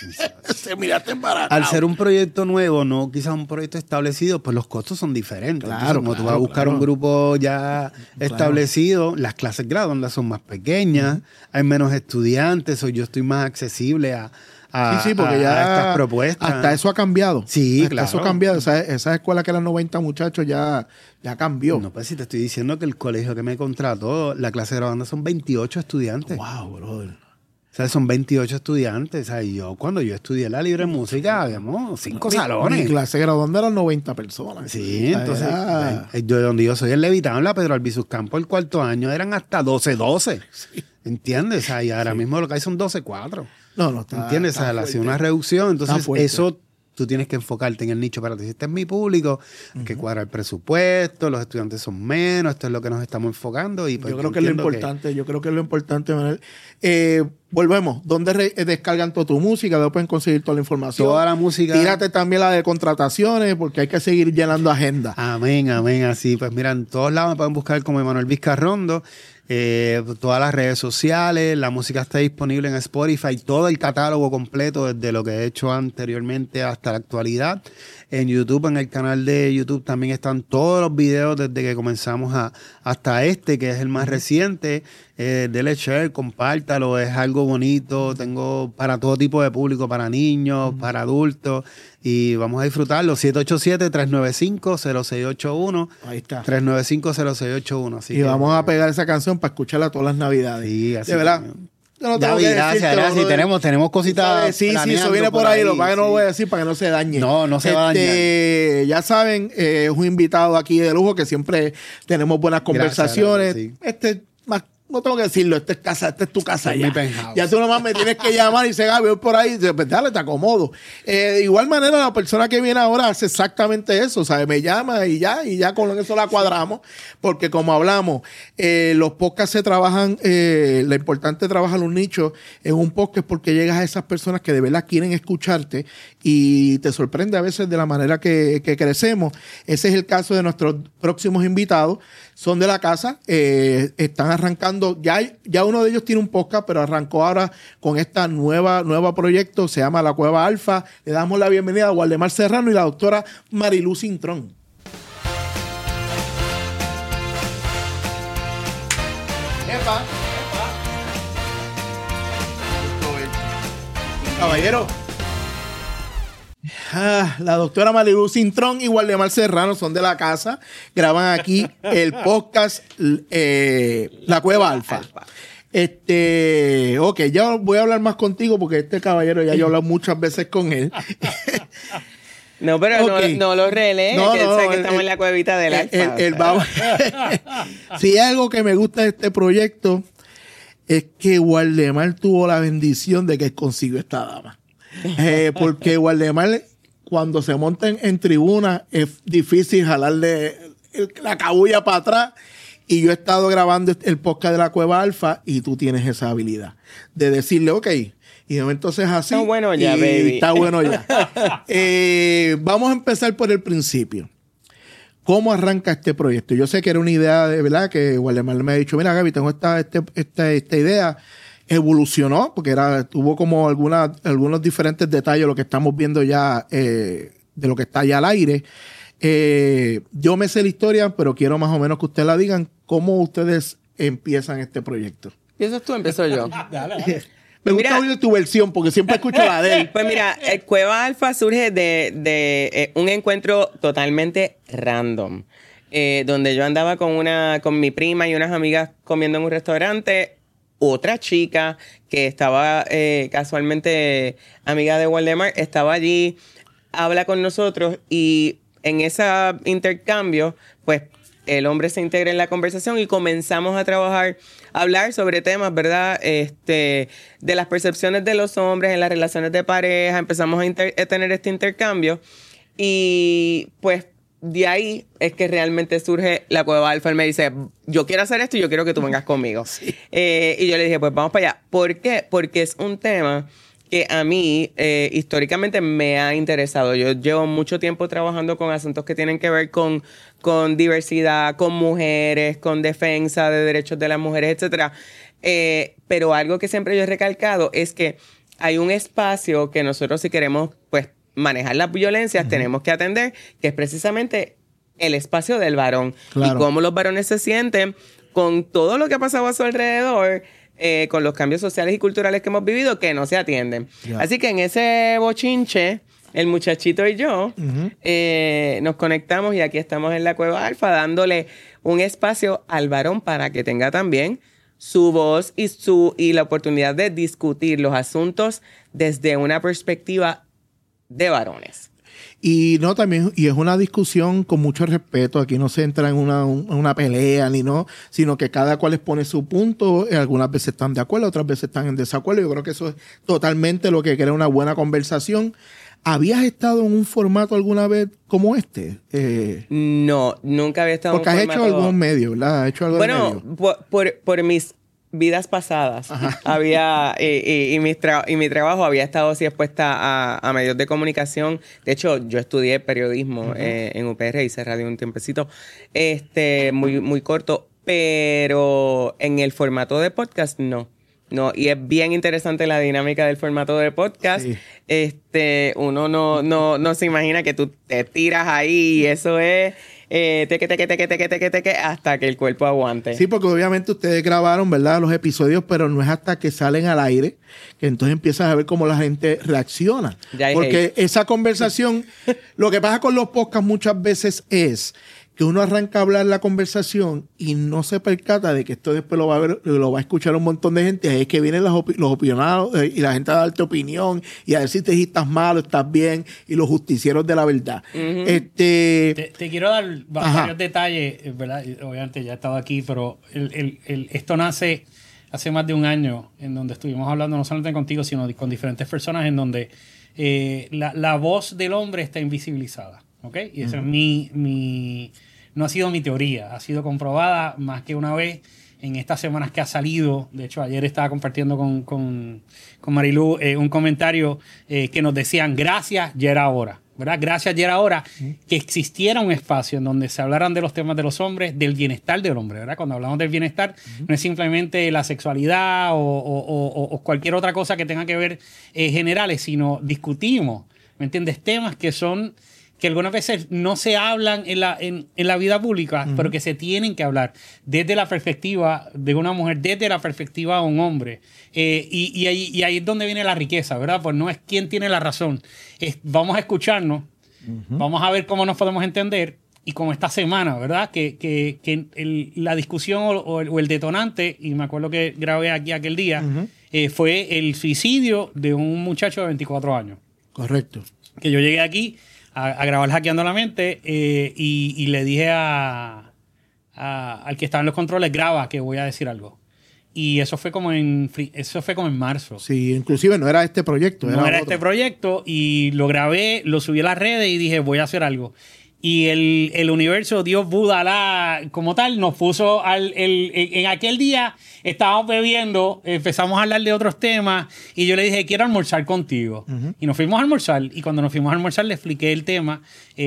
al ser un proyecto nuevo, no quizás un proyecto establecido, pues los costos son diferentes. Claro, como tú vas a buscar un grupo ya establecido, las clases graduandas son más pequeñas, hay menos estudiantes, o yo estoy más accesible a porque ya estas propuestas. Hasta eso ha cambiado. Sí, claro. Eso ha cambiado. Esa escuela que eran 90 muchachos ya cambió. No, pues si te estoy diciendo que el colegio que me contrató, la clase de grabando son 28 estudiantes. Wow, brother. O sea, son 28 estudiantes. O sea, cuando yo estudié la libre música, habíamos 5 salones. Mi clase graduando eran 90 personas. Sí, entonces, yo, donde yo soy en Levitán, la Pedro Albizus Campos, el cuarto año, eran hasta 12. Sí. ¿Entiendes? O sea, y ahora mismo lo que hay son 12-4. No está. ¿Entiendes? O sea, ha sido una reducción. Entonces, eso tú tienes que enfocarte en el nicho para ti. Este es mi público, que cuadra el presupuesto, los estudiantes son menos, esto es lo que nos estamos enfocando. Y pues, yo creo que es lo importante, Manuel. Volvemos. ¿Dónde descargan toda tu música? ¿Dónde pueden conseguir toda la información? Toda la música. Tírate también la de contrataciones, porque hay que seguir llenando agenda. Amén. Así, pues mira, en todos lados me pueden buscar como Emanuel Vizcarrondo. Todas las redes sociales, la música está disponible en Spotify, todo el catálogo completo desde lo que he hecho anteriormente hasta la actualidad. En YouTube, en el canal de YouTube también están todos los videos desde que comenzamos hasta este, que es el más reciente. Dele share, compártalo, es algo bonito. Tengo para todo tipo de público, para niños, para adultos, y vamos a disfrutarlo. 787-395-0681. Ahí está. 395-0681. Y vamos a pegar esa canción para escucharla todas las navidades. Sí, así de verdad. No gracias. Tenemos cositas. Sí, eso viene por ahí. Lo que no lo voy a decir para que no se dañe. No se va a dañar. Ya saben, es un invitado aquí de lujo que siempre tenemos buenas conversaciones. Gracias, no tengo que decirlo, esta es tu casa ya. Ya tú nomás me tienes que llamar y dices, voy por ahí, pues dale, te acomodo. De igual manera, la persona que viene ahora hace exactamente eso, ¿sabes? Me llama y ya con eso la cuadramos, porque como hablamos, los podcasts se trabajan, lo importante es trabajar un nicho en un podcast, porque llegas a esas personas que de verdad quieren escucharte y te sorprende a veces de la manera que crecemos. Ese es el caso de nuestros próximos invitados. Son de la casa, están arrancando, ya uno de ellos tiene un podcast, pero arrancó ahora con esta nueva proyecto, se llama La Cueva Alfa. Le damos la bienvenida a Waldemar Serrano y la doctora Mariluz Cintrón. Caballero. La doctora Mariluz Cintrón y Waldemar Serrano son de la casa, graban aquí el podcast La Cueva Alfa. Ya voy a hablar más contigo porque este caballero ya yo he hablado muchas veces con él. No, pero no lo relee, que estamos en la cuevita del Alfa. Si hay algo que me gusta de este proyecto es que Waldemar tuvo la bendición de que consiguió esta dama. Porque Waldemar, cuando se monta en tribuna, es difícil jalarle la cabulla para atrás. Y yo he estado grabando el podcast de La Cueva Alfa y tú tienes esa habilidad de decirle, ok, y entonces así. Está bueno ya, baby. Está bueno ya. Vamos a empezar por el principio. ¿Cómo arranca este proyecto? Yo sé que era una idea de verdad que Waldemar me ha dicho, mira, Gaby, tengo esta idea. Evolucionó, porque tuvo como algunos diferentes detalles, lo que estamos viendo ya de lo que está ya al aire. Yo me sé la historia, pero quiero más o menos que ustedes la digan. ¿Cómo ustedes empiezan este proyecto? ¿Empiezas tú o empiezo yo? Dale. Me gusta oír tu versión porque siempre escucho la de él. Pues mira, Cueva Alfa surge de un encuentro totalmente random. Donde yo andaba con mi prima y unas amigas comiendo en un restaurante. Otra chica que estaba casualmente amiga de Waldemar estaba allí, habla con nosotros y en ese intercambio, pues el hombre se integra en la conversación y comenzamos a trabajar, a hablar sobre temas, ¿verdad? De las percepciones de los hombres en las relaciones de pareja. Empezamos a tener este intercambio y pues de ahí es que realmente surge la Cueva Alfa. Él me dice, yo quiero hacer esto y yo quiero que tú vengas conmigo. Sí. Y yo le dije, pues vamos para allá. ¿Por qué? Porque es un tema que a mí históricamente me ha interesado. Yo llevo mucho tiempo trabajando con asuntos que tienen que ver con diversidad, con mujeres, con defensa de derechos de las mujeres, etcétera. Pero algo que siempre yo he recalcado es que hay un espacio que nosotros, si queremos pues manejar las violencias, tenemos que atender, que es precisamente el espacio del varón. Claro. Y cómo los varones se sienten con todo lo que ha pasado a su alrededor, con los cambios sociales y culturales que hemos vivido, que no se atienden. Yeah. Así que en ese bochinche, el muchachito y yo nos conectamos y aquí estamos en la Cueva Alfa dándole un espacio al varón para que tenga también su voz y la oportunidad de discutir los asuntos desde una perspectiva de varones. Y no también, y es una discusión con mucho respeto. Aquí no se entra en una pelea ni no, sino que cada cual expone su punto. Algunas veces están de acuerdo, otras veces están en desacuerdo. Yo creo que eso es totalmente lo que crea una buena conversación. ¿Habías estado en un formato alguna vez como este? No, nunca había estado en un formato. Porque has hecho algún medio, ¿verdad? ¿Has hecho algo de medio? Por mis vidas pasadas había y mi trabajo había estado así expuesta a medios de comunicación. De hecho, yo estudié periodismo en UPR, hice radio un tiempecito, muy corto, pero en el formato de podcast no, y es bien interesante la dinámica del formato de podcast. Sí. Uno no se imagina que tú te tiras ahí y eso es hasta que el cuerpo aguante. Sí, porque obviamente ustedes grabaron, ¿verdad?, los episodios, pero no es hasta que salen al aire que entonces empiezas a ver cómo la gente reacciona. Porque esa conversación, lo que pasa con los podcasts muchas veces es que uno arranca a hablar la conversación y no se percata de que esto después lo va a escuchar un montón de gente. Ahí es que vienen los opinados y la gente a darte opinión y a decirte si estás mal o estás bien, y los justicieros de la verdad. Te quiero dar varios detalles, ¿verdad? Obviamente ya he estado aquí, pero esto nace hace más de un año, en donde estuvimos hablando no solamente contigo, sino con diferentes personas, en donde la voz del hombre está invisibilizada. ¿Ok? Y eso es no ha sido mi teoría, ha sido comprobada más que una vez en estas semanas que ha salido. De hecho, ayer estaba compartiendo con Marilu un comentario que nos decían, gracias, ya era hora, ¿verdad? Gracias, ya era hora que existiera un espacio en donde se hablaran de los temas de los hombres, del bienestar del hombre, ¿verdad? Cuando hablamos del bienestar, no es simplemente la sexualidad o cualquier otra cosa que tenga que ver generales, sino discutimos, ¿me entiendes? Temas que algunas veces no se hablan en la vida pública, pero que se tienen que hablar desde la perspectiva de una mujer, desde la perspectiva de un hombre. Y ahí es donde viene la riqueza, ¿verdad? Pues no es quién tiene la razón. Vamos a escucharnos, vamos a ver cómo nos podemos entender. Y como esta semana, ¿verdad? Que la discusión o el detonante, y me acuerdo que grabé aquí aquel día, fue el suicidio de un muchacho de 24 años. Correcto. Que yo llegué aquí a grabar Hackeando la Mente y le dije al que estaba en los controles, graba que voy a decir algo. Y eso fue como en marzo. Sí, inclusive no era este proyecto. No era este proyecto, y lo grabé, lo subí a las redes y dije, voy a hacer algo. Y el universo, Dios, Buda, Alá, como tal, nos puso en aquel día estábamos bebiendo, empezamos a hablar de otros temas y yo le dije, quiero almorzar contigo. Y nos fuimos a almorzar, y cuando nos fuimos a almorzar le expliqué el tema.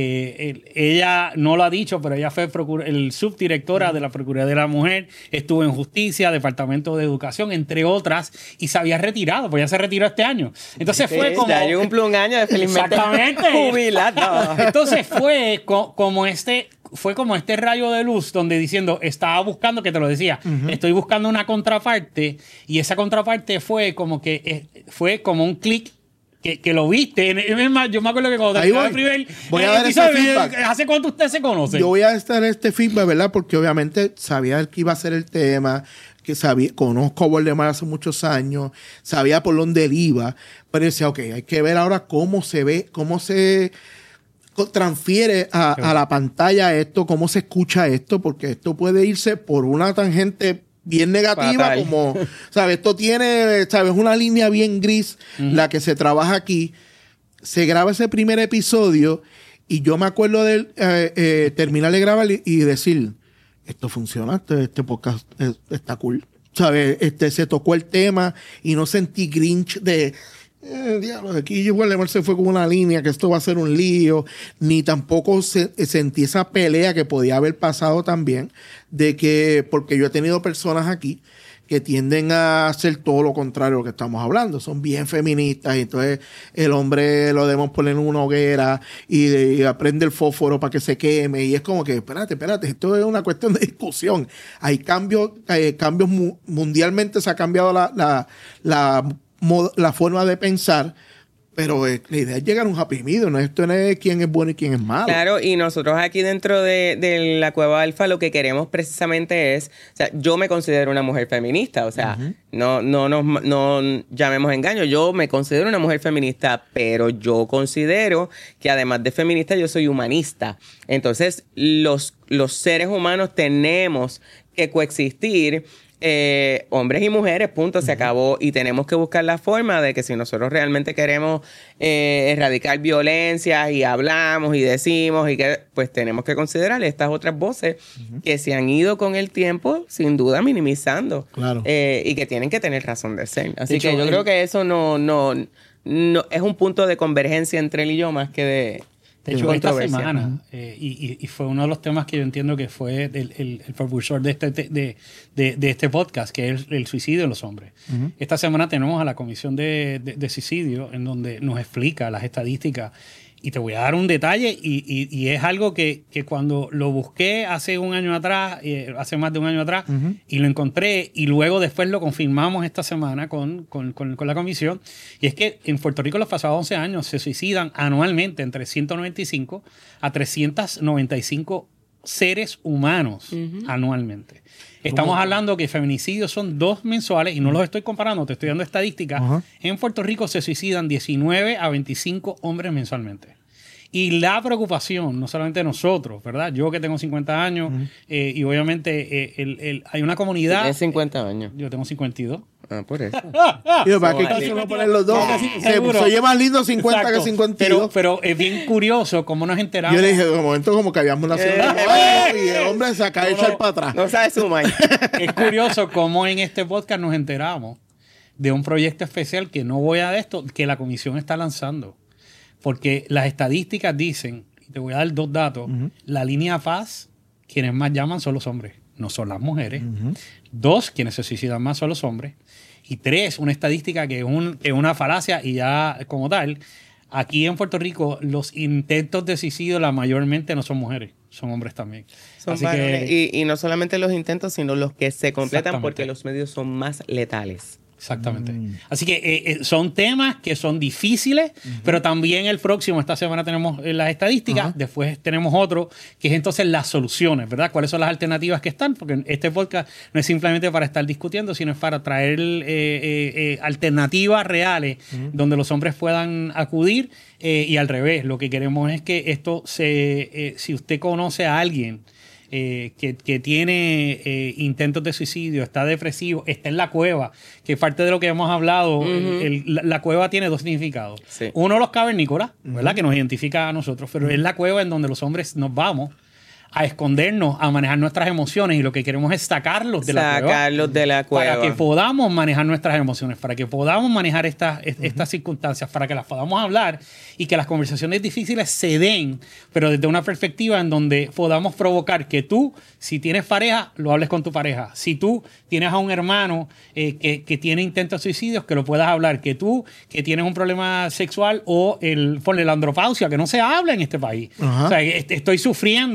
Ella no lo ha dicho, pero ella fue el subdirectora de la Procuraduría de la Mujer, estuvo en Justicia, Departamento de Educación, entre otras, y se había retirado, pues ya se retiró este año. Entonces fue como... Ya yo cumplí un año de felizmente jubilado. Entonces fue como fue como este rayo de luz donde diciendo, estaba buscando, que te lo decía, estoy buscando una contraparte, y esa contraparte fue como que fue como un clic que lo viste. Es más, yo me acuerdo que cuando te el primer voy a ver ese feedback. ¿Hace cuánto usted se conoce? Yo voy a estar este feedback, ¿verdad? Porque obviamente sabía que iba a ser el tema, que sabía, conozco a Waldemar hace muchos años, sabía por dónde él iba, pero decía, ok, hay que ver ahora cómo se ve, cómo se transfiere a la pantalla esto, cómo se escucha esto, porque esto puede irse por una tangente bien negativa, fatal. Como, ¿sabes? Esto tiene, ¿sabes? Una línea bien gris, la que se trabaja aquí. Se graba ese primer episodio y yo me acuerdo de terminar de grabar y decir, esto funciona, este podcast está cool. ¿Sabes? Se tocó el tema y no sentí Grinch de... diablo, aquí igual se fue con una línea que esto va a ser un lío, ni tampoco sentí esa pelea que podía haber pasado también, de que, porque yo he tenido personas aquí que tienden a hacer todo lo contrario a lo que estamos hablando, son bien feministas, y entonces el hombre lo debemos poner en una hoguera y prende el fósforo para que se queme, y es como que, espérate, esto es una cuestión de discusión. Hay cambios mundialmente, se ha cambiado la forma de pensar, pero la idea es llegar a un happy medium, esto no es quién es bueno y quién es malo. Claro, y nosotros aquí dentro de la Cueva Alfa lo que queremos precisamente es, o sea, yo me considero una mujer feminista, o sea, no llamemos engaño, yo me considero una mujer feminista, pero yo considero que además de feminista yo soy humanista. Entonces, los seres humanos tenemos que coexistir, hombres y mujeres, punto, se acabó, y tenemos que buscar la forma de que si nosotros realmente queremos erradicar violencias y hablamos y decimos, y que pues tenemos que considerar estas otras voces que se han ido con el tiempo sin duda minimizando, claro, y que tienen que tener razón de ser. Así que yo creo que eso no es un punto de convergencia entre él y yo más que de hecho, esta semana, y fue uno de los temas que yo entiendo que fue el propulsor de este podcast, que es el suicidio de los hombres. Esta semana tenemos a la Comisión de Suicidio, en donde nos explica las estadísticas. Y te voy a dar un detalle, y es algo que cuando lo busqué hace un año atrás, hace más de un año atrás, y lo encontré, y luego después lo confirmamos esta semana con la comisión, y es que en Puerto Rico los pasados 11 años se suicidan anualmente entre 195 a 395 seres humanos anualmente. Estamos hablando que feminicidios son 2 mensuales, y no los estoy comparando, te estoy dando estadísticas. En Puerto Rico se suicidan 19 a 25 hombres mensualmente. Y la preocupación, no solamente de nosotros, ¿verdad? Yo que tengo 50 años, y obviamente hay una comunidad... ¿Tienes 50 años? Yo tengo 52. Ah, por eso. ¿Para qué quisimos poner los dos? Se oye más lindo 50 Exacto. que 52. Pero es bien curioso cómo nos enteramos. Yo le dije, de momento, como que habíamos nacido y el hombre se acaba de echar para atrás. No sabe sumar. Es curioso cómo en este podcast nos enteramos de un proyecto especial que no voy a de esto, que la comisión está lanzando. Porque las estadísticas dicen, y te voy a dar 2 datos, la línea paz, quienes más llaman son los hombres, no son las mujeres. 2, quienes se suicidan más son los hombres. Y 3, una estadística que es una falacia, y ya como tal, aquí en Puerto Rico los intentos de suicidio mayormente no son mujeres, son hombres también. Son Así varones, que, y no solamente los intentos, sino los que se completan porque los medios son más letales. Exactamente. Así que son temas que son difíciles, pero también el próximo, esta semana tenemos las estadísticas, después tenemos otro, que es entonces las soluciones, ¿verdad? ¿Cuáles son las alternativas que están? Porque este podcast no es simplemente para estar discutiendo, sino es para traer alternativas reales donde los hombres puedan acudir, y al revés. Lo que queremos es que esto si usted conoce a alguien que tiene intentos de suicidio, está depresivo, está en la cueva, que parte de lo que hemos hablado, la cueva tiene 2 significados. Sí. Uno, los cavernícolas, ¿verdad? Que nos identifica a nosotros, pero es la cueva en donde los hombres nos vamos a escondernos, a manejar nuestras emociones, y lo que queremos es sacarlos de la cueva. Para que podamos manejar nuestras emociones, para que podamos manejar estas circunstancias, para que las podamos hablar y que las conversaciones difíciles se den, pero desde una perspectiva en donde podamos provocar que tú, si tienes pareja, lo hables con tu pareja. Si tú tienes a un hermano que tiene intentos de suicidios, que lo puedas hablar. Que tú, que tienes un problema sexual o la andropausia, que no se habla en este país. O sea, estoy sufriendo, ¿verdad?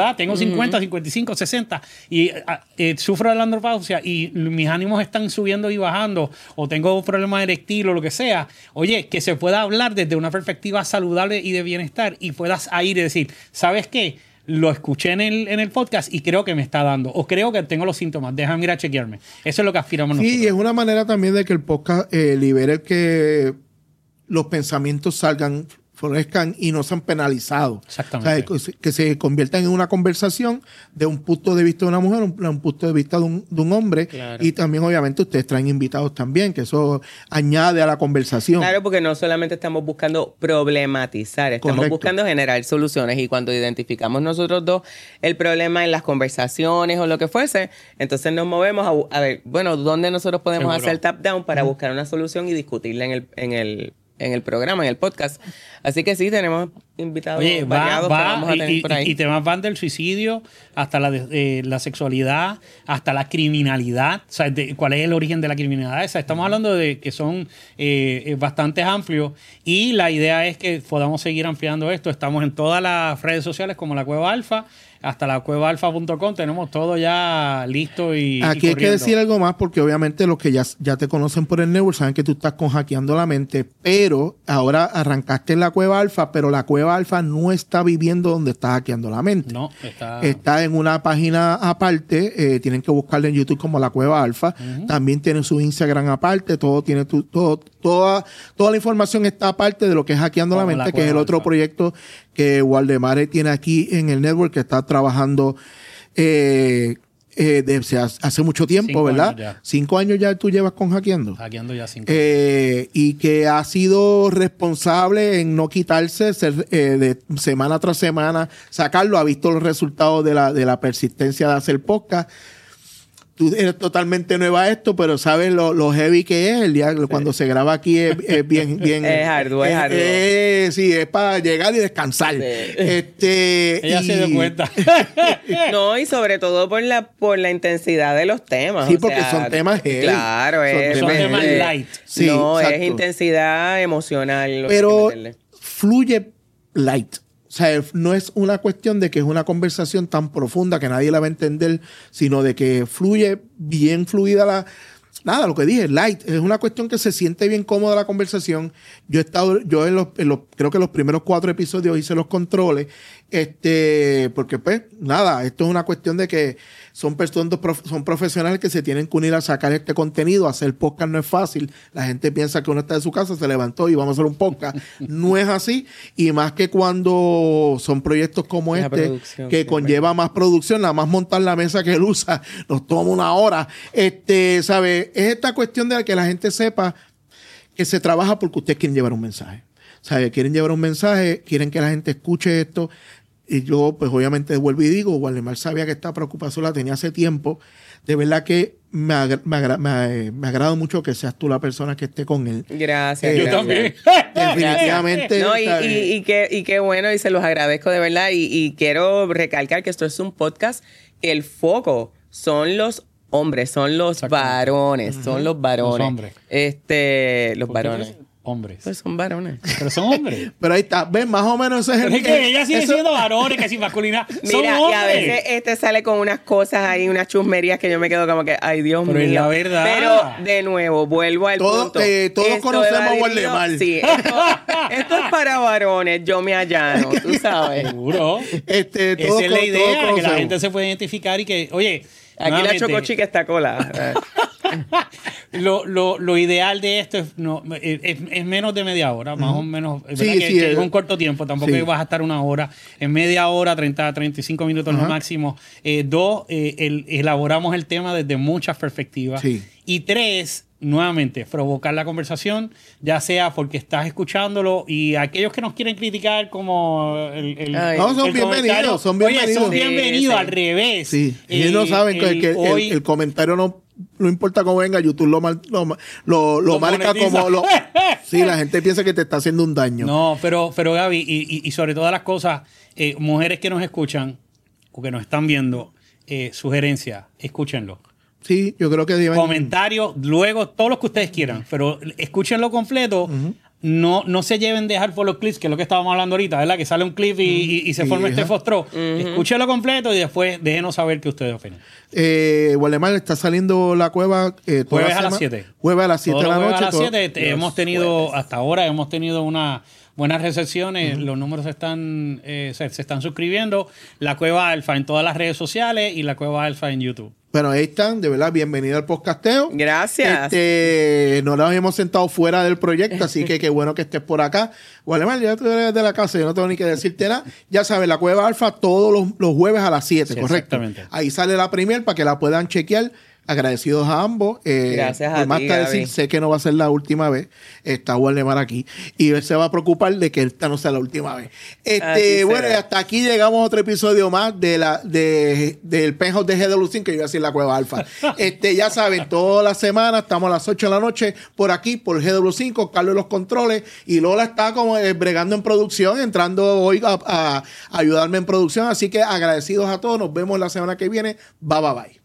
¿verdad? Tengo 50, 55, 60 y sufro de la andropausia y mis ánimos están subiendo y bajando o tengo problemas eréctil o lo que sea. Oye, que se pueda hablar desde una perspectiva saludable y de bienestar y puedas ir y decir, ¿sabes qué? Lo escuché en el podcast y creo que me está dando o creo que tengo los síntomas. Déjame ir a chequearme. Eso es lo que aspiramos nosotros. Sí, y es una manera también de que el podcast libere que los pensamientos florezcan y no sean penalizados. Exactamente. O sea, que se conviertan en una conversación de un punto de vista de una mujer, un punto de vista de un hombre. Claro. Y también, obviamente, ustedes traen invitados también, que eso añade a la conversación. Claro, porque no solamente estamos buscando problematizar, estamos buscando generar soluciones. Y cuando identificamos nosotros dos el problema en las conversaciones o lo que fuese, entonces nos movemos a ver, bueno, ¿dónde nosotros podemos hacer tap down para buscar una solución y discutirla en el programa, en el podcast? Así que sí, tenemos invitados variados que vamos a tener por ahí. Y temas van del suicidio hasta la sexualidad, hasta la criminalidad. O sea, ¿cuál es el origen de la criminalidad? O sea, estamos hablando de que son bastante amplios y la idea es que podamos seguir ampliando esto. Estamos en todas las redes sociales como La Cueva Alfa, hasta lacuevaalfa.com. Tenemos todo ya listo y aquí hay que decir algo más porque obviamente los que ya te conocen por el network saben que tú estás con Hackeando la Mente, pero ahora arrancaste en la Cueva Alfa, pero la Cueva Alfa no está viviendo donde está Hackeando la Mente. No, está en una página aparte. Tienen que buscarle en YouTube como la Cueva Alfa. También tiene su Instagram aparte. Todo tiene toda la información está aparte de lo que es Hackeando la Mente, que es el otro proyecto que Waldemar tiene aquí en el network, que está trabajando hace mucho tiempo, 5 ¿verdad? años ya. 5 años ya tú llevas con Hackeando. Hackeando ya 5 y que ha sido responsable en no quitarse de semana tras semana, sacarlo. Ha visto los resultados de la persistencia de hacer podcast. Tú eres totalmente nueva a esto, pero sabes lo heavy que es. El día cuando se graba aquí es bien es arduo, es arduo. Sí, es para llegar y descansar. Sí. Ella se dio cuenta. No, y sobre todo por la intensidad de los temas. Sí, porque son temas heavy. Claro, son temas light. Sí, no, exacto. es intensidad emocional. Pero fluye light. O sea, no es una cuestión de que es una conversación tan profunda que nadie la va a entender, sino de que fluye bien fluida lo que dije, light. Es una cuestión que se siente bien cómoda la conversación. Yo creo que los primeros 4 episodios hice los controles, porque pues, esto es una cuestión de que son profesionales que se tienen que unir a sacar este contenido. Hacer podcast no es fácil. La gente piensa que uno está en su casa, se levantó y vamos a hacer un podcast. No es así. Y más que cuando son proyectos como que conlleva más producción, nada más montar la mesa que él usa, nos toma 1 hora. ¿Sabe? Es esta cuestión de que la gente sepa que se trabaja porque ustedes quieren llevar un mensaje. ¿Sabe? Quieren llevar un mensaje, quieren que la gente escuche esto. Y yo, pues obviamente vuelvo y digo, Waldemar sabía que esta preocupación la tenía hace tiempo. De verdad que me agrada mucho que seas tú la persona que esté con él. Gracias. Yo también. Definitivamente. No, y qué bueno, y se los agradezco de verdad. Y quiero recalcar que esto es un podcast que el foco son los hombres, son los varones, son los varones. Los hombres. Los varones. Hombres. Pues son varones. Pero son hombres. Pero ahí está, ven, más o menos ese es que ella sigue siendo varones, que sin masculina. Son Mira, hombres. y a veces sale con unas cosas ahí, unas chusmerías que yo me quedo como que, ay, Dios mío. Pero es la verdad. Pero, de nuevo, vuelvo al punto. Todos conocemos a Waldemar. Sí, esto es para varones, yo me allano, tú sabes. Seguro. Esa es la idea, que la gente se puede identificar y que, oye... Aquí la chocochica está cola. Lo ideal de esto es menos de media hora, más o menos. Es verdad Sí, que es un corto tiempo, tampoco vas a estar 1 hora. En media hora, 30, 35 minutos lo máximo. 2, elaboramos el tema desde muchas perspectivas. Sí. Y 3, nuevamente, provocar la conversación, ya sea porque estás escuchándolo y aquellos que nos quieren criticar como son bienvenidos. Son bienvenidos al revés. Sí. Ellos no saben que el comentario no importa cómo venga, YouTube lo marca como sí, la gente piensa que te está haciendo un daño. No, pero Gaby, y sobre todas las cosas, mujeres que nos escuchan o que nos están viendo, sugerencias, escúchenlo. Sí, yo creo que comentarios, luego todos los que ustedes quieran, pero escúchenlo completo no se lleven dejar por los clips, que es lo que estábamos hablando ahorita, ¿verdad? Que sale un clip y se forma este foxtrot. Escúchelo completo y después déjenos saber qué ustedes opinan. Waldemar, está saliendo la cueva jueves a las 7. Jueves a las 7 de la noche. A las 7 hemos tenido, hasta ahora hemos tenido una buenas recepciones, los números se están suscribiendo. La Cueva Alfa en todas las redes sociales y la Cueva Alfa en YouTube. Bueno, ahí están, de verdad, bienvenido al podcasteo. Gracias. No nos hemos sentado fuera del proyecto, así que qué bueno que estés por acá. Waldemar, ya tú eres de la casa, yo no tengo ni que decirte nada. Ya sabes, la Cueva Alfa todos los jueves a las 7, sí, correcto. Exactamente. Ahí sale la premier para que la puedan chequear. Agradecidos a ambos. Gracias a más ti, tarde Gaby. sé que no va a ser la última vez. Está Waldemar aquí. Y él se va a preocupar de que esta no sea la última vez. Bueno, y hasta aquí llegamos a otro episodio más del Penthouse de GW5, que iba a decir la Cueva Alfa. Ya saben, toda la semana estamos a las 8 de la noche por aquí, por GW5, Carlos de los controles. Y Lola está como bregando en producción, entrando hoy a ayudarme en producción. Así que agradecidos a todos. Nos vemos la semana que viene. Bye, bye, bye.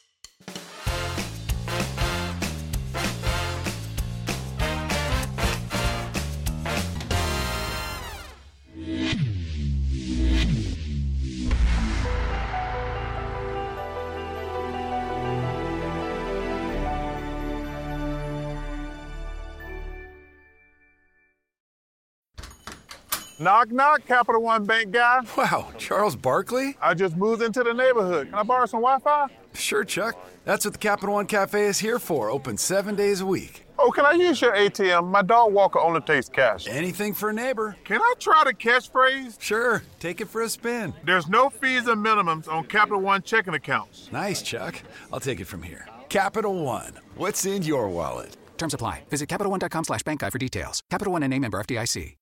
Knock, knock, Capital One Bank guy. Wow, Charles Barkley? I just moved into the neighborhood. Can I borrow some Wi-Fi? Sure, Chuck. That's what the Capital One Cafe is here for, open 7 days a week. Oh, can I use your ATM? My dog walker only takes cash. Anything for a neighbor. Can I try the catchphrase? Sure, take it for a spin. There's no fees and minimums on Capital One checking accounts. Nice, Chuck. I'll take it from here. Capital One. What's in your wallet? Terms apply. Visit CapitalOne.com/bankguide for details. Capital One and a member FDIC.